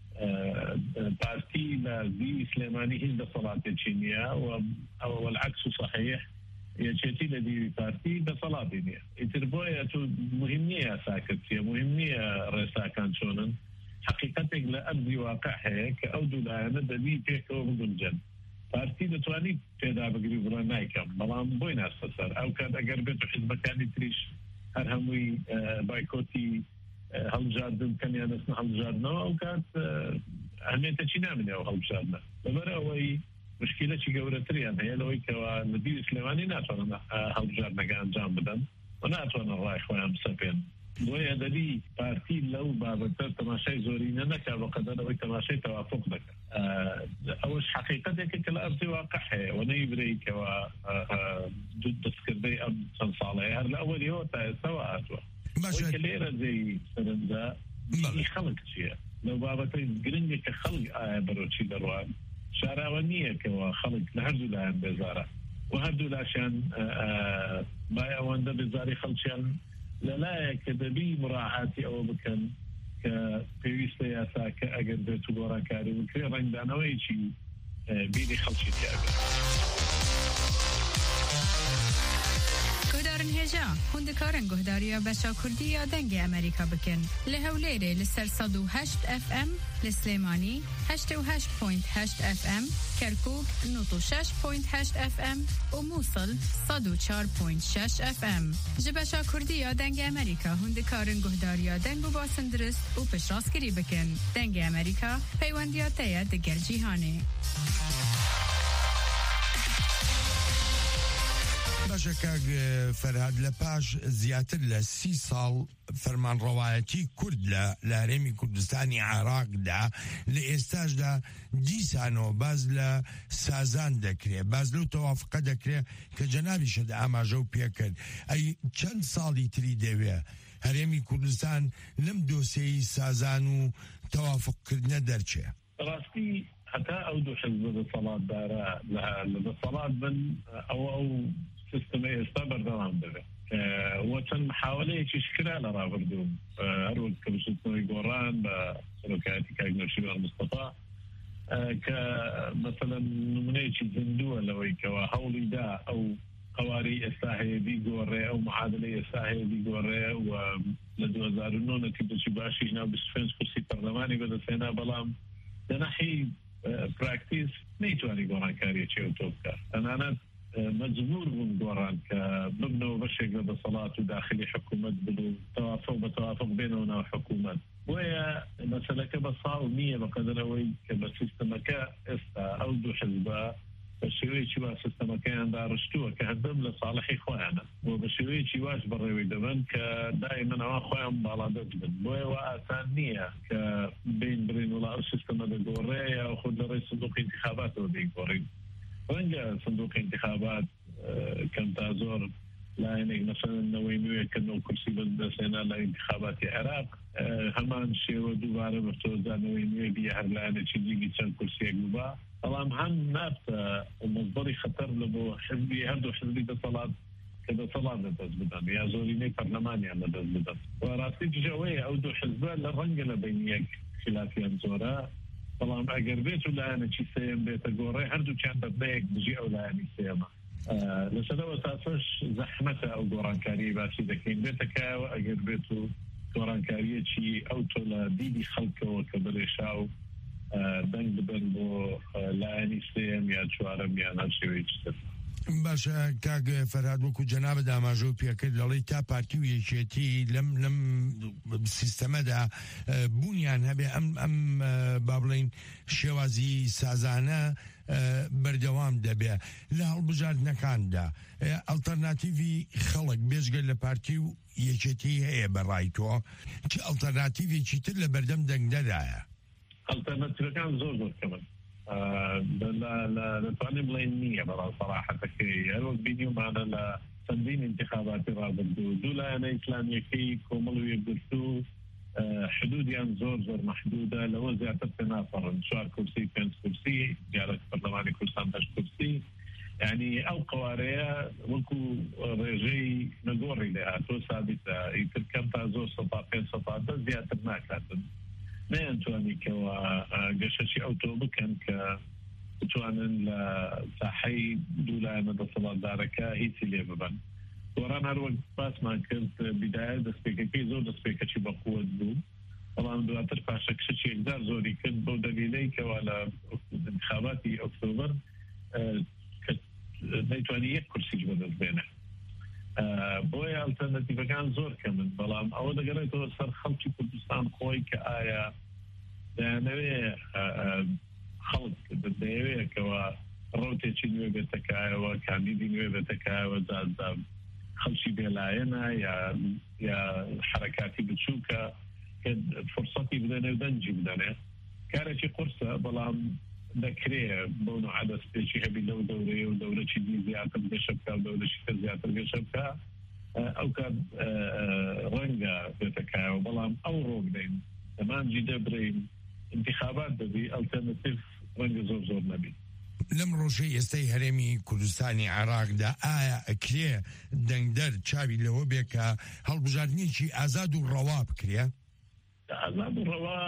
پارتی لذي سليماني هي الصلاة الشينية والعكس صحيح يشتي لدي بارتي بصلاة دينية يتربوية مهمية ساكت هي مهمية رئيسا كان شونن حقيقتك لأرضي واقعها كأودو لأنا دبي فيك ومدن جن بارتي دتواني تدا بقري برانايكم بلان بوين أسفسر أو كان أقربتو حزب كان تريش هرهموي بايكوتي هەڵبژاردن کەمیان دەستن هەڵبژاردنەوە ئەو کات ئەهمیێتە چی نامێنێ ئەو هەڵبژاردنە لەبەر ئەوەی مشکلەی گەورەتریان هەیە لەوەی کەوا لە بیر سلێمانی ناتوانن هەڵبژاردنەکە ئەنجام بدەن و ناتوانن ڕای خۆیان بسەپێن بۆیە دەبی پارتی لەو بابەتە تەماشای زۆرینە نەکا بەقەدەر ئەوەی تەماشای تەوافق دەکات ئەوەش حقیقەتێکە کە لە ئەرزی واقع هەیە و نەیبرێی کەوا دەستکردەی ئەم چەند ساڵەیە هەر لە ئەوەلیەوە تا ئێستاوە هاتووە باشا ليرة زي سرندا دي خلق شيء لو بابتين جرينج كخلق آية بروتشي دروان شاراونية كوا خلق لهردو لها بزارة وهردو لاشان بايا واندا بزاري خلشان لا كدبي مراعاتي او بكن كبيويستا ياسا كأجر بيتو دورا كاري وكري رنجدانا ويشي بيدي خلشي تيابي هجا هندکارن گهداریا بچا کردی یا دنگ امریکا بکن لهولیره لسر صد و هشت اف ام لسلیمانی هشت و هشت پوینت هشت اف ام کرکوک نوت و شش پوینت هشت اف ام و موصل صد و چار پوینت شش اف ام جبچا کردی یا دنگ امریکا هندکارن گهداریا دنگ و باسن درست و پشراسکری بکن دنگ امریکا پیوندیاتیه دگر جیهانه باشە کاک فەرهاد لە پاش زیاتر لە سی ساڵ فەرمانڕەوایەتی کورد لە هەرێمی کوردستانی عێراقدا لە ئێستاشدا دیسانەوە باز لە سازان دەکرێت باز لەو تەوافقە دەکرێت کە جەنابیشت ئاماژە و پێکرد ئەی چەند ساڵی تری دەوێ هەرێمی کوردستان لەم دۆسیەی سازان و تەوافقکردنە دەرچێ ڕاستی هەتا ئەو دوو حزب دەسەڵاتدارە لە دەسەڵات بن ئەو ئەو سیستەمە ئێستا بەردەوام دەبێت وتن محاولة تشكرها لرابردوم هر وقت كبسطنوي قوران بسلوكاتي كاقنوشي والمصطفى كمثلا نمونيتي زندوة لوي كوا هولي دا أو قواري استاهي دي قوري أو معادلة استاهي دي قوري ولدو أزارنو نتيجة شباشي هنا بسفنس كرسي برلماني بدا سينا بلام دنحي براكتيس نيتواني قوران كارية چه وتوبكا أنا أنا مجبور من قوران كبنو بشيك لدى صلاة وداخلي حكومة بدو توافق بتوافق بيننا وحكومة ويا مثلا كبصاو مية بقدر أوي كبسيستمكا استا أو دو حزبا بشوي شوا سيستمكا عند رشتوه كهدم لصالحي خوانا وبشوي شواش بريوي دبن كدائما أوا خواهم بالادت بن ويا وآثانية كبين برين ولا سيستم دا قوريا وخد لرئيس صندوق انتخابات ودي قوري وإنجا صندوق انتخابات كم تازور لا يعني مثلا نويمية كانوا كرسي بلدسنا لانتخابات العراق همان شيء ودوباره بفتوزا نويمية بيهر لأنا تشيجي كان كرسي أقلبا طبعا هم نابتا المصدري خطر لبو حزبي هردو حزبي دا صلاة كده صلاة داز بدن يا زوريني برلماني على داز بدن وراسي جوية أو دو حزبا لرنجل بينيك خلافيا زورا طبعا اگر بيت ولا انا شي سيم بيت غوري هردو كان بديك بجي او لا اني سيما آه لسبب اساسش زحمته او غورانكاري باسي دكين بيتك اگر بيتو غورانكاري شي او تولا ديدي خلقه وكبريشاو آه دنگ بدن بو آه لا اني سيم يا چوارم يا نفسي ويجتر باشە کاک فەرهاد وەکو جەنابە داماژە و پێکرد دەڵێ تا پارتی و یەکێتی لەم لەم سیستەمەدا بوونیان هەبێ ئەم ئەم با بڵێن شێوازی سازانە بەردەوام دەبێ لە هەڵبژاردنەکاندا ئەڵتەرناتیڤی خەڵک بێژگە لە پارتی و یەکێتی هەیە بەڕای تۆ چ ئەڵتەرناتیڤێکی تر لە بەردەم دەنگدەدایە؟ ئەڵتەرناتیڤەکان زۆر زۆر کەمن لا لا نتواني بلينية برا صراحة كي هل بيني معنا لتنظيم انتخابات رابطو دولا أنا إسلامية كي كوملو يبدو حدود يعني زور زور محدودة لو زيادة تنافر شوار كرسي بينس كرسي جالك برلماني كرسان باش كرسي يعني أو قوارية وكو رجي نقوري لها تو ثابتة يتركمتها زور سطاقين سطاقين زيادة ما كانت ما أنتواني كوا قشاشي أو توبكن ك توانن لساحي دولا مدى صلاة داركا هي سيلي ببن ورانا الوقت باس ما كنت بداية دسبيكا كي زور دسبيكا شي بقوة دو طبعا دو أترفع شكشاشي إقدار زوري كنت بو دليلي كوالا انتخاباتي أكتوبر نيتواني يك كرسي جبدت بينه بۆیە ئەڵتەرناتیڤەکان زۆر کەمن بەڵام ئەوە دەگەڕێتەوە سەر خەڵکی کوردستان خۆی کە ئایا دەیانەوێ خەڵک دەیەوێتەوە ڕۆتێکی نوێ بێتەکایەوە کاندیدی نوێ بێتەکایەوە جازدا خەڵکی بێلایەنە یا حرەکاتی بچووکە کە فرسەتی بدەنێ و دەنجی بدەنێ کارێکی قورسە بەڵام دەکرێت بۆ نوع دەستپێکی هەبی لەو دەورەیە و دەورەی دی زیاتر گەشە بکە و دەورەی کە زیاتر گەشە بکە ئەو کات ڕەنگە بێتەکایەوە بەڵام ئەو ڕۆگدەین دەمانجی دەبرین انتخابات دەبی ئەڵتەرناتیڤ ڕەنگە زۆر زۆر نەبی لەم ڕۆژەی ئێستای هەرێمی کوردستانی عێراقدا ئایا ئەکرێ دەنگدەر چاوی لەوە بێ کە هەڵبژاردنێکی ئازاد و ڕەوا بکرێ؟ ئازاد و ڕەوا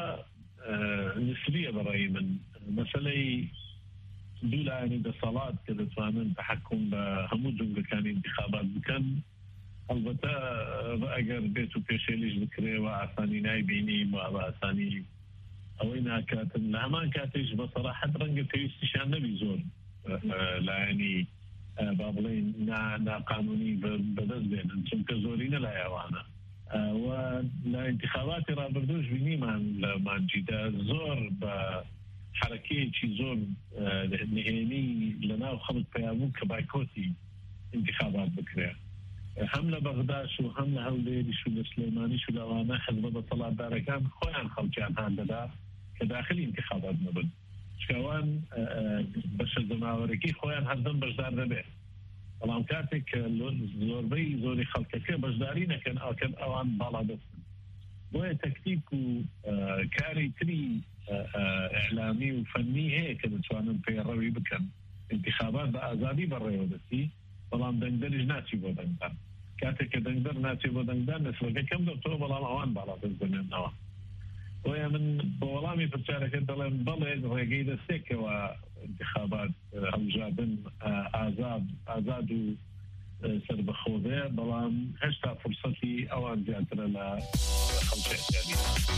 نسبية برأي من مسألة دولا يعني دەسەڵات کە دەتوانن تحكم بە هەموو جونگەکانی انتخابات بکەن البته ئەگەر بێت و پێشێلیش بکرێەوە ئاسانی نایبینیم و بە ئاسانی ئەوەی ناکاتن لە هەمان کاتێش بە سەراحەت ڕەنگە پێویستیشان نەبی زۆر لایەنی با بڵێن ناقانونی بەدەست بێنن چونکە زۆرینە لای ئەوانە و لە انتخاباتی ڕابردوش بینیمان لە مانجیدا زۆر بە حرەکەیەکی زۆر نهێنی لەناو خەڵک پەیاموو کە بایکۆتی انتخابات بکرێ هەم لە بەغداش و هەم لە هەولێریش و لە سلێمانیش و لەوانە حزبە دەسەڵاتدارەکان خۆیان خەڵکیان هان دەدا کە داخلی انتخابات نەبن چکەوان بەشە زەماوەرەکەی خۆیان هەردەم بەشدار دەبێت بەڵام کاتێک کە زۆربەی زۆری خەڵکەکە بەشداری نەکەن ئەوکەن ئەوان باڵا دەستن بۆیە تەکتیک و کاری تری ئەعلامی و فەنی هەیە کە دەتوانن پێڕەوی بکەن انتخابات بە ئازادی بەڕێوە دەچی بەڵام دەنگدەریش ناچی بۆ دەنگدان كاتك دنجدر ناتي ودنجدان نسبة كم دكتور بلا معوان بلا بالزمن نوا ويا من بولامي برشارة كدلن بلد رقيد السكة وانتخابات هوجابن آزاد آزادو سرب خوذة بلان هشتا فرصتي أوان زيادة لخلشة يعني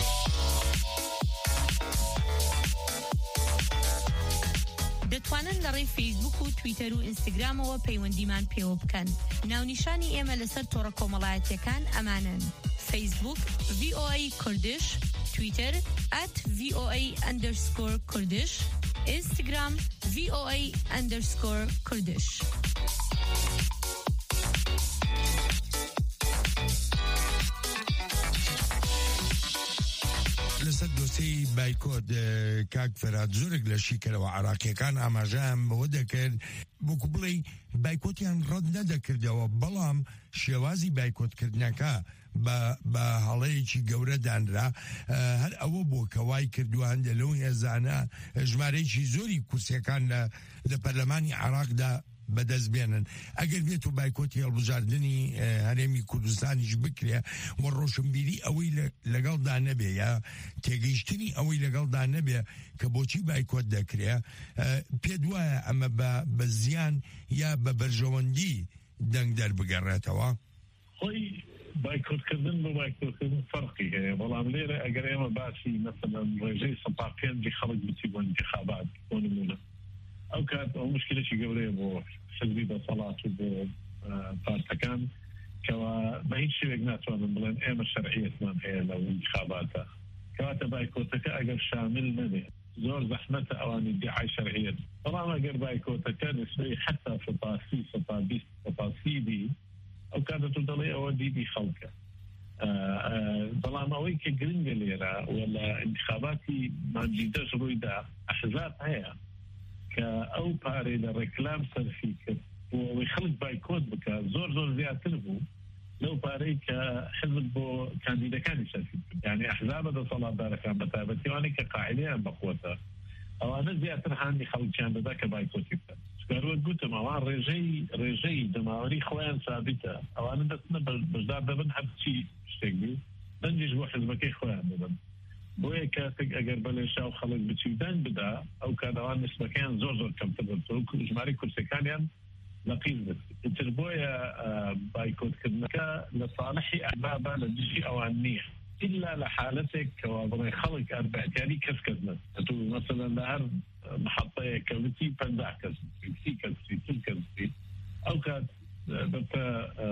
دەتوانن لە ڕێی فەیسبوک و تویتەر و ئینستاگرامەوە پەیوەندیمان پێوە بکەن. ناونیشانی ئێمە لەسەر تۆڕە کۆمەڵایەتیەکان ئەمانن: فەیسبوک ڤی ئۆ ئەی کوردش، تویتەر ئەت ڤی ئۆ ئەی ئەندەرسکۆر کوردش، ئینستاگرام ڤی ئۆ ئەی ئەندەرسکۆر کوردش. لەسەر دۆسەی بایکۆت کاک فەراد زۆرێک لە شیکەرەوە عراقیەکان ئاماژەیان بەوە دەکرد بۆکو بڵێ بایکۆتیان ڕەت نەدەکردەوە، بەڵام شێوازی بایکۆتکردنەکە بە هەڵەیەکی گەورە دانرا. هەر ئەوە بۆ کەوای کردووە هەندە لەو هێزانە ژمارەیەکی زۆری کورسیەکان لە پەرلەمانی عراقدا بەدەست بێنن. ئەگەر بێت و بایکۆتی هەڵبژاردننی هەرێمی کوردستانیش بکرێ و ڕۆشنبیری ئەوەی لەگەڵدا نەبێ یا تێگەیشتنی ئەوەی لەگەڵدا نەبێ کە بۆچی بایکۆت دەکرێ، پێت وایە ئەمە بە زیان یا بە بەرژەوەندی دەنگ دەربگەڕێتەوە؟ خۆی بایکۆتکردن بۆ بایکۆتکردن فەرقی هەیە، بەڵام لێرە ئەگەر ئێمە باسی مەسەلەن ڕێژەی سەپا پێنجی خەڵک بچی بۆ انتخابات بۆ نمونە، ئەو کات ئەو مشکلێکی گەورەیە بۆ حزبی دەسەڵات و بۆ پارتەکان کەوا بە هیچ شێوێک ناتوانن بڵێن ئێمە شەرعیەتمان هەیە لەو انتخاباتە. کەواتە بایکۆتەکە ئەگەر شامل نەبێ زۆر زەحمەتە ئەوانی ادعای شەرعیەت، بەڵام ئەگەر بایکۆتەکە نسبەی حتا سەپاسی سەپا بیست سەپاسی بی ئەو کاتە تو دەڵێ ئەوە دیدی خەڵکە. بەڵام ئەوەی کە گرنگە لێرە وەلا انتخاباتی مانجیدەش ڕوویدا ئەحزاب هەیە کە ئەو پارەی لە ڕێکلام سەرفی کرد بۆ ئەوەی خەڵک بایکۆت بکە زۆر زۆر زیاتر بوو لەو پارەی کە حزب بۆ کاندیدەکانی سەرفی کرد. یعنی ئەحزابە دەسەڵاتدارەکان بەتایبەتی ئەوانەی کە قاعدەیان بەقوتە ئەوانە زیاتر هاندی خەڵکیان دەدا کە بایکۆتی بکەن. سکاروە گوتم ئەوان ڕێژەی ڕێژەی دەماوەری خۆیان سابتە، ئەوانە دەستنە بەشدار دەبن هەرچی شتێک بی دەنجیش بۆ حزبەکەی خۆیان دەبن. بۆیە کاتێک ئەگەر بەلێ شاو خەڵک بچی دەنگ بدا ئەو کادەوان نسبەکەیان زۆر زۆر کەمتر بێت، ژمارەی کورسەکانیان لەقیز بێت. ئیتر بۆیە بایکۆتکردنەکە لە صالحی ئەحبابە لە دژی ئەوان نییە، إلا لحالتك كوابري خلق أربع تالي كس كذنت تقول مثلا لهر محطة كوتي بندع كس كسي كسي كل كسي أو كاد بتا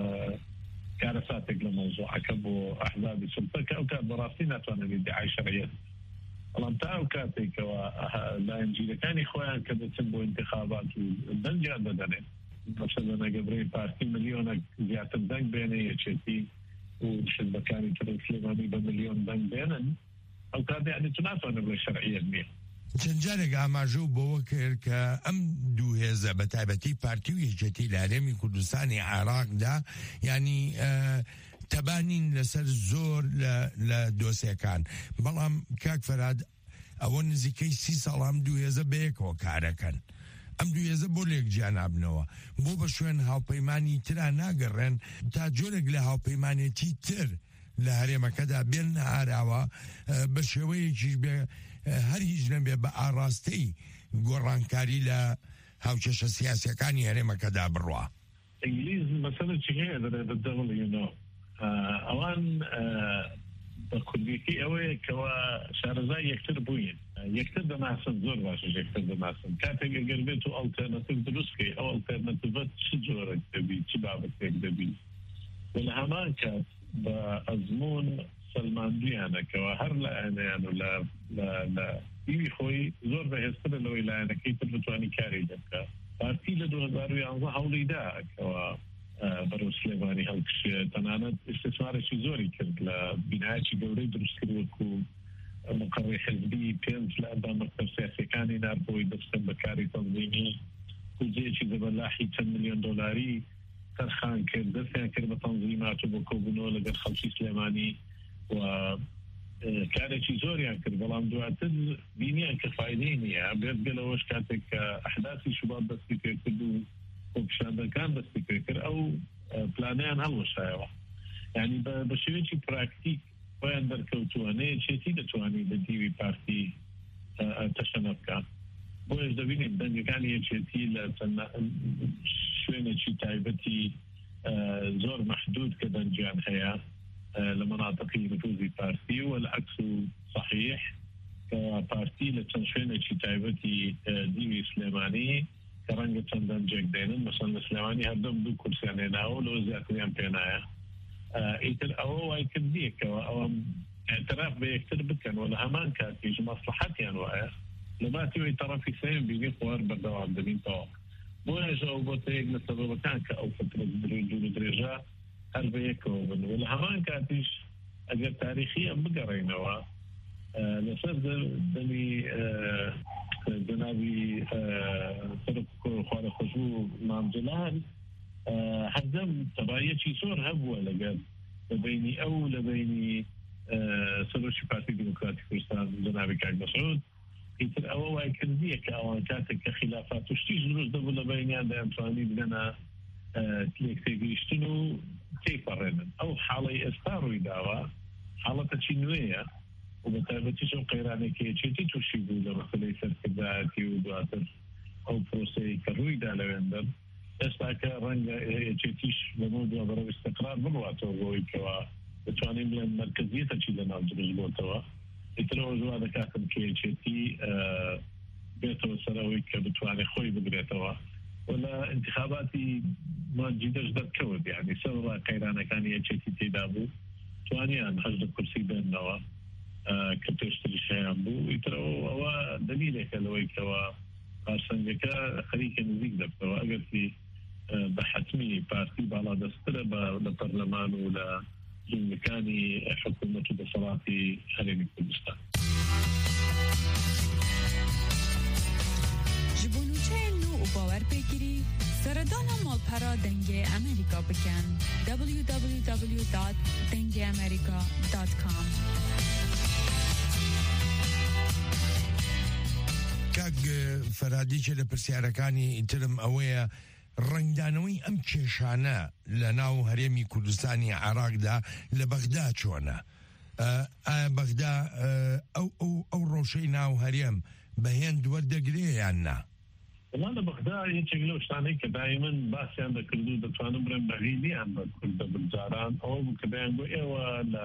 كارثاتك لموضوع كبو أحزاب السلطة أو كاد براسينا توانا بدعاية شرعية والله متى أو كاتك لا ينجي كان إخوان كذا تنبو انتخابات الدنجا بدنه مثلا قبري بارتي مليون زيادة الدنج بيني يشتي وشبكاني ترسلماني بمليون دنگ بينن او كاد يعني تناسب بالشرعيه المية چەندجارێک ئاماژە بۆەوە کرد کە ئەم دوو هێزە بە تایبەتی پارتی و یەکێتی لە هەرێمی کوردستانی عێراقدا ینی تەبانین لەسەر زۆر لە دۆسیەکان، بەڵام کاک فەراد ئەوە نزیکەی سی ساڵ ئەم دوو هێزە بەیەکەوە کارەکەن. ئەم دوو هێزە بۆ لێک جیانابنەوە بۆ بە شوێن هاوپەیمانی ترا ناگەڕێن تا جۆرێک لە هاوپەیمانێتی تر لە هەرێمەکەدا بێن ئاراوە بە شێوەیەکیش بێ هەر هیچ نەبێ بە ئاڕاستەی گۆڕانکاری لە هاوچەشە سیاسیەکانی هەرێمەکەدا بڕوا. ئینگلیز مەسەلە چی هەیە دەڵێ یونۆ ئەوان بە کوردیەکەی ئەوەیە کەوا شارەزای یەکتر بووین، یەکتر دەناسن زۆر باشە یەکتر دەناسن. کاتێک ئەگەر بێت و ئەڵتەرنەتیڤ دروستکەی ئەو ئەڵتەرنەتیڤە چ جۆرێک دەبی چ بابەتێک دەبی لە هەمان کات بە ئەزمون سەلماندویانەکەەوە هەر لە ئەیانیان و لە ئیوی خۆی زۆر بەهێزترە لەوەی لایەنەکەی تر بتوانی کاری دەبکە. پارتی لە دوو هەزار و یانزە هەوڵیدا کەوا بەرەو سلێمانی هەڵکشێ تەنانەت استثمارێکی زۆری کرد لە بینایەکی گەورەی دروستکردوەک و مقڕی حزبی پێنج لە ئەندا مەکتەب سیاسیەکانی ناربۆی دەستکەن بەکاری تەنظیمی بودجەیەکی زەبەلاحی چەند ملیۆن دۆلاری تەرخان کرد، دەستیان کرد بە تەنظیمات و بۆ کۆبوونەوە لەگەڵ خەڵکی سلێمانی و کارێکی زۆریان کرد، بەڵام دواتر بینیان کە فایدەی نییە بێت بێلەوەش کاتێک کە ئەحداثی شوبات دەستی پێ کرد و خۆپیشاندەکان دەستی پێ کرد ئەو پلانیان هەڵوەشایەوە یعنی بە شێوەیەکی پراکتیک خۆیان دەرکەوتووانەیە چێتی دەتوانێت لە دیوی پارتی تەشەنە بکات بۆیش دەبینێت دەنگەکانی یەکێتی لە شوێنێکی تایبەتی زۆر مەحدود کە دەنجیان هەیە لە مناطقی نفوذی پارتی و العکس صحیح کە پارتی لە چەند شوێنێکی تایبەتی دیوی سلێمانی کە ڕەنگە چەند دەنجێک دێنن مەسەڵەن لە سلێمانی هەردەم دوو کورسیان هێناوە لەوە زیاتریان پێنایە ئیتر ئەوە وای کردیەکەوە ئەوەم اعتراف بە یەکتر بکەن و لە هەمان کاتیش مەسلحەتیان وایە لە باتیەوەی تەڕەفی سەیەم بینی خوار بەردەوام دەبینەوە بۆیش ئەو بۆتە یەک لە سەبەبەکان کە ئەو فترە دوور و درێژە هەر بە یەکەوە بن و لە هەمان کاتیش ئەگەر تاریخی ئەم بگەڕێنەوە لەسەر دەمی جەنابی خوارە خۆشبوو مام جەلال هەردەم تەبایەکی زۆر هەبووە لەگەر لە بینی ئەو لە بینی سەرۆکی پارتی دیموکراتی کوردستان جەنابی کاک مەسعود ئیتر ئەوە وای کردیە کە ئەوان کاتێک کە خلافات و شتیش دروست دەبوو لە بینیان دەیانتوانی بگەنە تێک تێگەیشتن و تێپەڕێنن ئەو حاڵەی ئێستا ڕووی داوە حاڵەتەکی نوێیە و بە تایبەتیش ئەو قەیرانێکی یەکێتی تووشی بوو لە مەسەلەی سەرکردایەتی و دواتر ئەو پرۆسەی کە ڕوویدا لەوێندەن ئێستا کە ڕەنگە یەکێتیش لەمە دووە بەرەو استقرار بڕواتەوە بۆی کەوە دەتوانین بڵێن مەرکەزیەتێکی لەناو دروست بۆتەوە ئیترەوە ژوا دەکاتم کە یەکێتی بێتەوە سەرەوەی کە بتوانێت خۆی بگرێتەوە و لە انتخاباتی مانجی دەست دەرکەوت یعنی سەرەوە قەیرانەکانی یەکێتی تێدا بوو توانیان هەشت کورسی بێننەوە کە پێشتری شیان بوو ئیترەوە ئەوە دلیلێکە لەوەی کەوە پارسەنگەکە خەریکە نزیک دەبێتەوە ئەگەری بە حتمی پارتی باڵا دەسترە لە پەرلەمان و لە جملەکانی حکوومەت و دەسەڵاتی هەرێمی کوردستان ji bo nûçeyên nû û bawer pêkirî seredana malpera dengê Amerîka bikin w w w dot dengê amerika dot com کاک فەرادیچە لە پرسیارەکانی ئیترم ئەوەیە ڕنگدانەوەی ئەم کێشانە لە ناو هەرێمی کوردستانی عێراقدا لە بەغدا چۆنە ئایا بەغدا ئەو ڕۆژەی ناو هەرێم بەهێند وەردەگرێ یان نا وڵا لە بەغدا یەکێک لەو شتانەی کە دایمەن باسییان دەکرد و دەتوانم بڵێن بەغیلیان بە کوردە بجاران ئەوە بوو کە دەیان بۆ ئێوە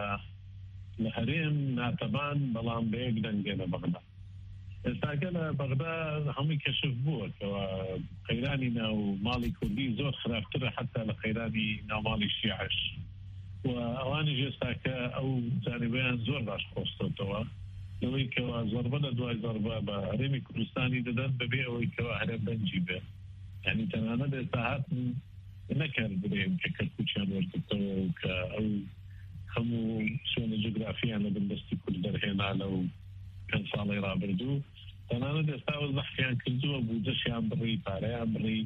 لە هەرێم ناتەبان بەڵام بە یەک دەنگێنە بەغدا ئێستاکە لە بەغدا هەمووی کەشف بووە کەوە قەیرانی ناو ماڵی کوردی زۆر خراپترە حتا لە قەیرانی ناوماڵی شیعش و ئەوانیش ئێستاکە ئەو جانبیان زۆر باش خۆستۆتەوە لەوەی کەوا زۆربە لە دوای زۆربە بە هەرێمی کوردستانی دەدەن بەبێ ئەوەی کەوا هەرێم بەنجی بێ یعنی تەنانەت ئێستا هاتن نەکرد برێن کە کەرکوچیان وەرگرتەوە و کە ئەو هەموو شوێنە جوگرافیان لە بەندەستی کورد دەرهێنا لەو پێنج ساڵی ڕابردوو تەنانەت ئێستا وەزەحفیان کردووە بودجەشیان بڕی پارەیان بڕی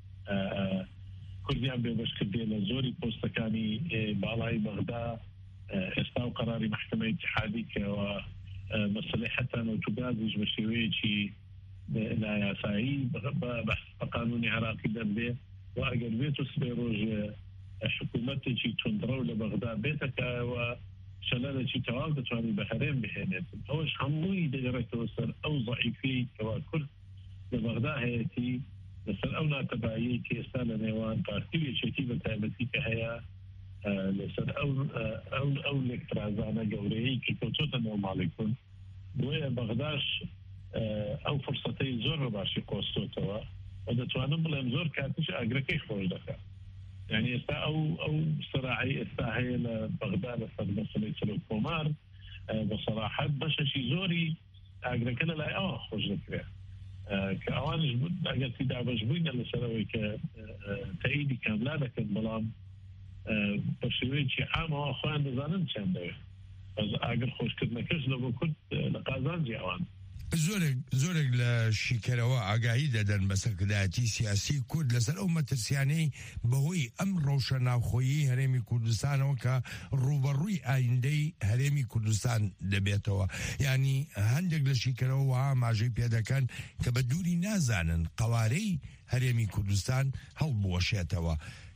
کوردیان بێبەشکردێ لە زۆری پۆستەکانی باڵای بەغدا ئێستا و قەراری محکمە ئیتحادی کەوە مەسەلەی حتا نەوتوگازیش بە شێوەیەکی نایاسایی بە قانونی عێراقی دەبێ و ئەگەر بێت و سبێ ڕۆژ حکوومەتێکی توندڕە و لە بەغدا بێتەکەوە شەلەلێکی تەواو دەتوانێت بە هەرێم بهێنێت ئەوش هەمووی دەگەڕێتەوە سەر ئەو ضعیفەی کەوا کورد لە بەغدا هەیەتی لەسەر ئەو ناتەبایی کە ئێستا لە نێوان پارتی و یەکێتی بە تایبەتی کە هەیە لەسەر ئەو لێکترازانە گەورەیەی کە کەوتۆتە نێو ماڵی کورد بۆیە بەغداش ئەو فرسەتەی زۆر بەباشی قۆستۆتەوە و دەتوانم بڵێم زۆر کاتیش ئاگرەکەی خۆش دەکات يعني ئێستا ئەو ئەو سراعی ئێستا هەیە لە بەغدا لەسەر مەسەلەی چلو کۆمار بەسەراحەت بەشەشی زۆری ئاگرەکە لە لای ئەوە خۆش دەکرێت کە ئەوانش ئەگەر دابەش بووینە لەسەرەوەی کە تەئیدی کاملا دەکەن بەڵام بە شێوەیەکی عامەوە خۆیان دەزانن چەند دەوێت بەس ئاگر خۆشکردنەکەش لە بۆ کورد لە قازانجی ئەوان زۆرێک زۆرێک لە شیکەرەوە ئاگاهی دەدەن بە سەرکردایەتی سیاسی کورد لەسەر ئەو مەترسیانەی بەهۆی ئەم ڕەوشە ناوخۆیی هەرێمی کوردستانەوە کە ڕوبەڕووی ئایندەی هەرێمی کوردستان دەبێتەوە ینی هەندێک لە شیکەرەوە وها ماژەی پێدەکەن کە بە دووری نازانن قەوارەی هەرێمی کوردستان هەڵبوەشێتەوە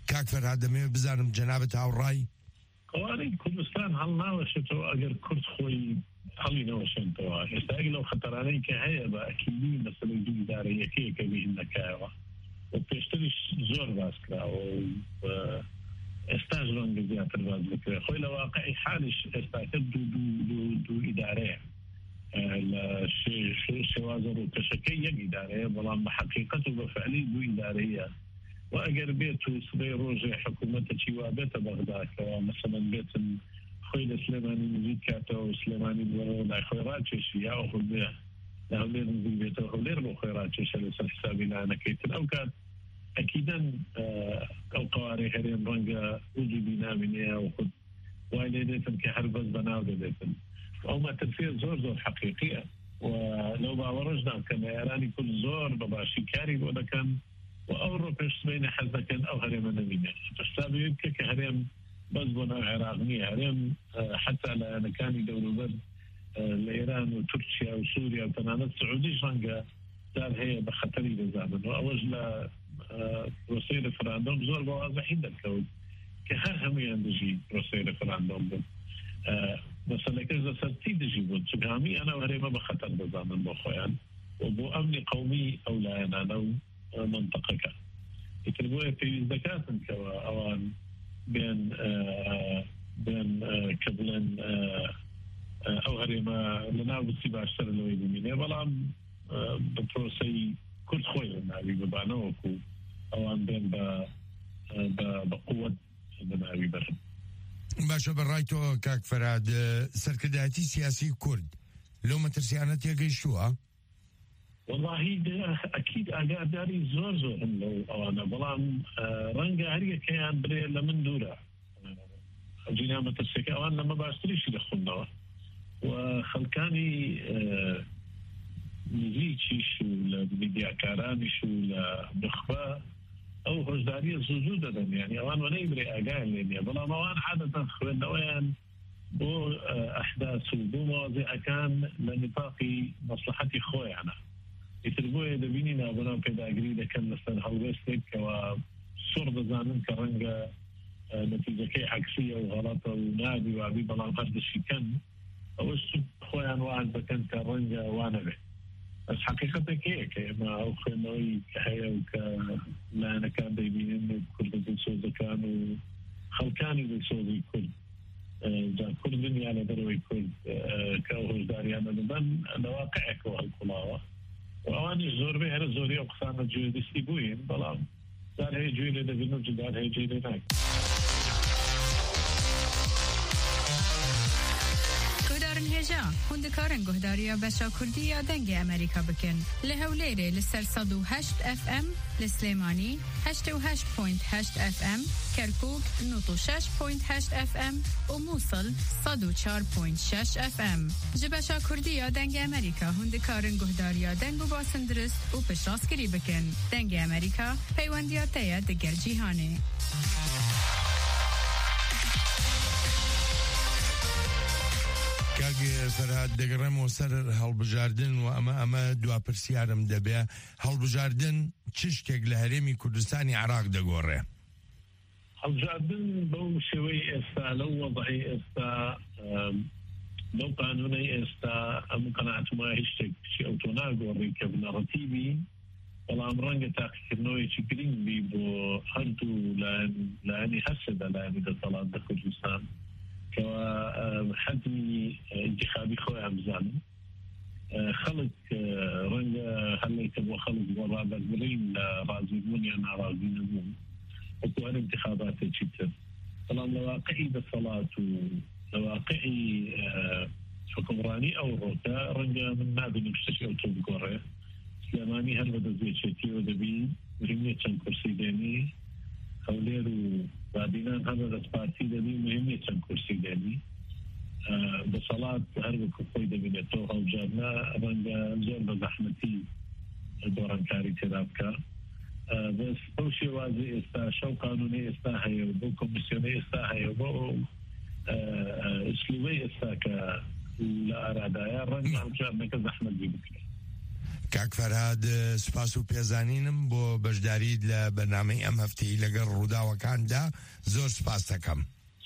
کاک فەرهاد دەمەوێت بزانم جەنابەت هاوڕای قوانین کوردستان هەڵ ناوەشێتەوە ئەگەر کورد خۆی هەڵی نەوەشێنەوە ئێستا لەو خەتەرانەی کە هەیە بە ئەکیدی مەسەلەی دوو ئیدارەیەکەیەکە بین نەکایەوە و پێشتریش زۆر باس کراوە و ئێستاش ڕەنگە زیاتر باز بکرێت خۆی لە واقعی حالیش ئێستاکە دوو ئیدارەیە لە شێوازە ڕووکەشەکەی یەک ئیدارەیە بەڵام بە حەقیقەت و بە فعلی دوو ئیدارەیە و ئەگەر بێت و سبەی ڕۆژێ حکوومەتە چی وا بێتە بەغداکەوە مەسەڵەن بێتن خۆی لە سلێمانی نزیک کاتەوە و سلێمانی بۆرەوە لای خۆی ڕاکێشی یا خۆ بێ لە هەولێر نزیک بێتەوە هەولێر بۆ خۆی ڕاکێشە لەسەر حسابی لایەنەکەیتر ئەو کات ئەکیدەن ئەو قوارەی هەرێم ڕەنگە وجودی نامینەیە و خود وای لێ دێتن کە هەر بەس بەناو دەبێتن ئەو مەترسیە زۆر زۆر حەقیقیە و لەو باوەڕەشدان کە مەیارانی کورد زۆر بەباشی کاری بۆ دەکەن و ئەو ڕۆ پێشبینە حەز دەکەن ئەو هەرێمە نەبینێت حسابی بکە کە هەرێم بەس بۆ ناو عێراق نییە هەرێم حتا لایەنەکانی دەوروبەر لە ئێران و تورکیا و سووریا و تەنانەت سعودیش ڕەنگە دار هەیە بە خەتەری دەزانن و ئەوەش لە پرۆسەی ڕێفەراندۆم زۆر بە وازەحی دەکەوت کە هەر هەمویان دژی پرۆسەی ڕێفەراندۆم بوون مەسەلەکەش لەسەرتی دژی بوون چونکە هەمی ئەنا هەرێمە بە خەتەر دەزانن بۆ خۆیان و بۆ ئەمنی قەومی ئەو لایەنانە و منطقەکە ئیتر بۆیە پێویست دەکاتن کەەوە ئەوان بێن بێن کە بڵێن ئەو هەرێمە لە ناو بچی باشتر لەوەی ببینێ بەڵام بە پرۆسەی کورد خۆی لە ناوی ببانەوەکو ئەوان بێن بە قووەت لە ناوی بەرن باشە بەڕای تۆ کاک فەرهاد سەرکردایەتی سیاسی کورد لەو مەترسیانە تێگەیشتووە والله ئەکید ئاگاداری زۆر زۆر هەن لەو ئەوانە بەڵام ڕەنگە هەریەکەیان برێ لە من دوورە جینا مەترسەکە ئەوان لەمە باشتریشی دەخوندنەوە و خەڵکانی نزیکیش و لە میدیاکارانیش و لە بخبە ئەو هۆشداریە زوو دەدەن یعنی ئەوان وەنەی برێ ئاگایان لێ نییە بەڵام ئەوان عادەتەن خوێندنەوەیان بۆ ئەحداث و بۆ مواضیعەکان لە نطاقی مەصلحەتی خۆیانە ئیتر بۆیە دەبینی نابناو پێداگیری دەکەن لەسەر هەڵوێستێک کەەوە سوڕ دەزانن کە ڕەنگە نەتیجەکەی عەکسیە و غەڵەتە و نابی وابی بەڵام هەر دەشیکەن ئەوەش خۆیان واز دەکەن کە ڕەنگە وانەبێت بەس حەقیقەتێکەیە کە ئێمە ئەو خوێندنەوەی کە هەیە و کە لایەنەکان دەیبینن و کوردە دڵسۆزەکان و خەڵکانی دڵسۆزی کورد جا کوردن یا لە دەرەوەی کورد کە ئەو هۆشداریانە دەدەن لە واقعێکەوە هەڵکوڵاوە و ئەوانیش زۆربەی هەرە زۆری ئەو قسانە گوێ دەستی بووین بەڵام دار هەیە گوێ لێ دەبین و جدار هەیە گوێ لێ ناکەین هێژا هوندەکارن گۆهداریە بەشا کوردی یا دەنگی ئەمریکا بکەن لە هەولێرێ لەسەر سەد و هەشت ئەف ئەم لە سلێمانی هەشت و هەشت پۆینت هەشت ئەف ئەم کەرکووک نۆت و شەش پۆینت هەشت ئەف ئەم و مووسڵ سەد و چوار پۆینت شەش ئەف ئەم ji بەشا کوردی یا دەنگی ئەمریکا هوندەکارن گۆهداریە دەنگ و باسن درست و پشتڕاستکردی بکەن دەنگی ئەمریکا پەیوەندیاتەیە دەگەر جیهانێ کاک فەرهاد دەگەڕێمەوە سەر هەڵبژاردن و ئەمە ئەمە دواپرسیارم دەبێ هەڵبژاردن چ شتێک لە هەرێمی کوردستانی عێراق دەگۆڕێ هەڵبژاردن بەو شێوەی ئێستا لەو وەضعی ئێستا لەو قانونەی ئێستا ئەم قەناعەتمە هیچ شتێکی ئەو تۆ ناگۆڕی کە بنەڕەتیبی بەڵام ڕەنگە تاقیکردنەوەیکی گرنگ بی بۆ هەردوو لایەنی هەرسێدا لایەنی دەسەڵات لە کوردستان حتمی انتخابی خۆیان بزانن خەڵک ڕەنگە هەڵێکە بۆ خەڵک بۆ ڕابەرگرین لە ڕازیبوون یا ناڕازی نەبوون وەکو هەر انتخاباتێکی تر بەڵام لە واقعی دەسەڵات و لە واقعی حکومڕانی ئەو ڕۆکە ڕەنگە من نابینم شتێکی ئەو تۆ بگۆڕێ سلێمانی هەر بە دەستێچێتیەوە دەبین مهمە چەند کورسی دێنی هەولێر و بابینان هەمە دەستپارتی دەبی مهمە چەند کورسی دێنی دەسەڵات هەر وەکو خۆی دەبینێتەوە هەڵبژاردنە ڕەنگە زۆر بە زەحمەتی دۆڕانکاری تێدا بکە بەس ئەو شێوازی ئێستا شەو قانونی ئێستا هەیە و بۆ کۆمیسیۆنەی ئێستا هەیە بۆ ئسلوبەی ئێستا کە لە ئارادایە ڕەنگە هەڵبژاردنەکە زەحمەت بی بکرێت کاک فەرهاد سوپاس و پێزانینم بۆ بەشداریت لە بەرنامەی ئەم هەفتەی لەگەڵ ڕووداوەکاندا زۆر سوپاس دەکەم.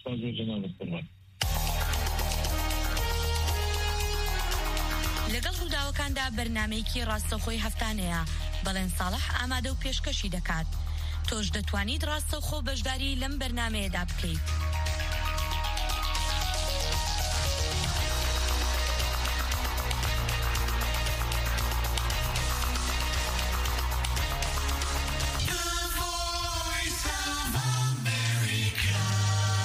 لەگەڵ ڕووداوەکاندا بەرنامەیەکی ڕاستەوخۆی هەفتانەیە بەڵێن ساڵح ئامادە و پێشکەشی دەکات. تۆش دەتوانیت ڕاستەوخۆ بەشداری لەم بەرنامەیەدا بکەیت.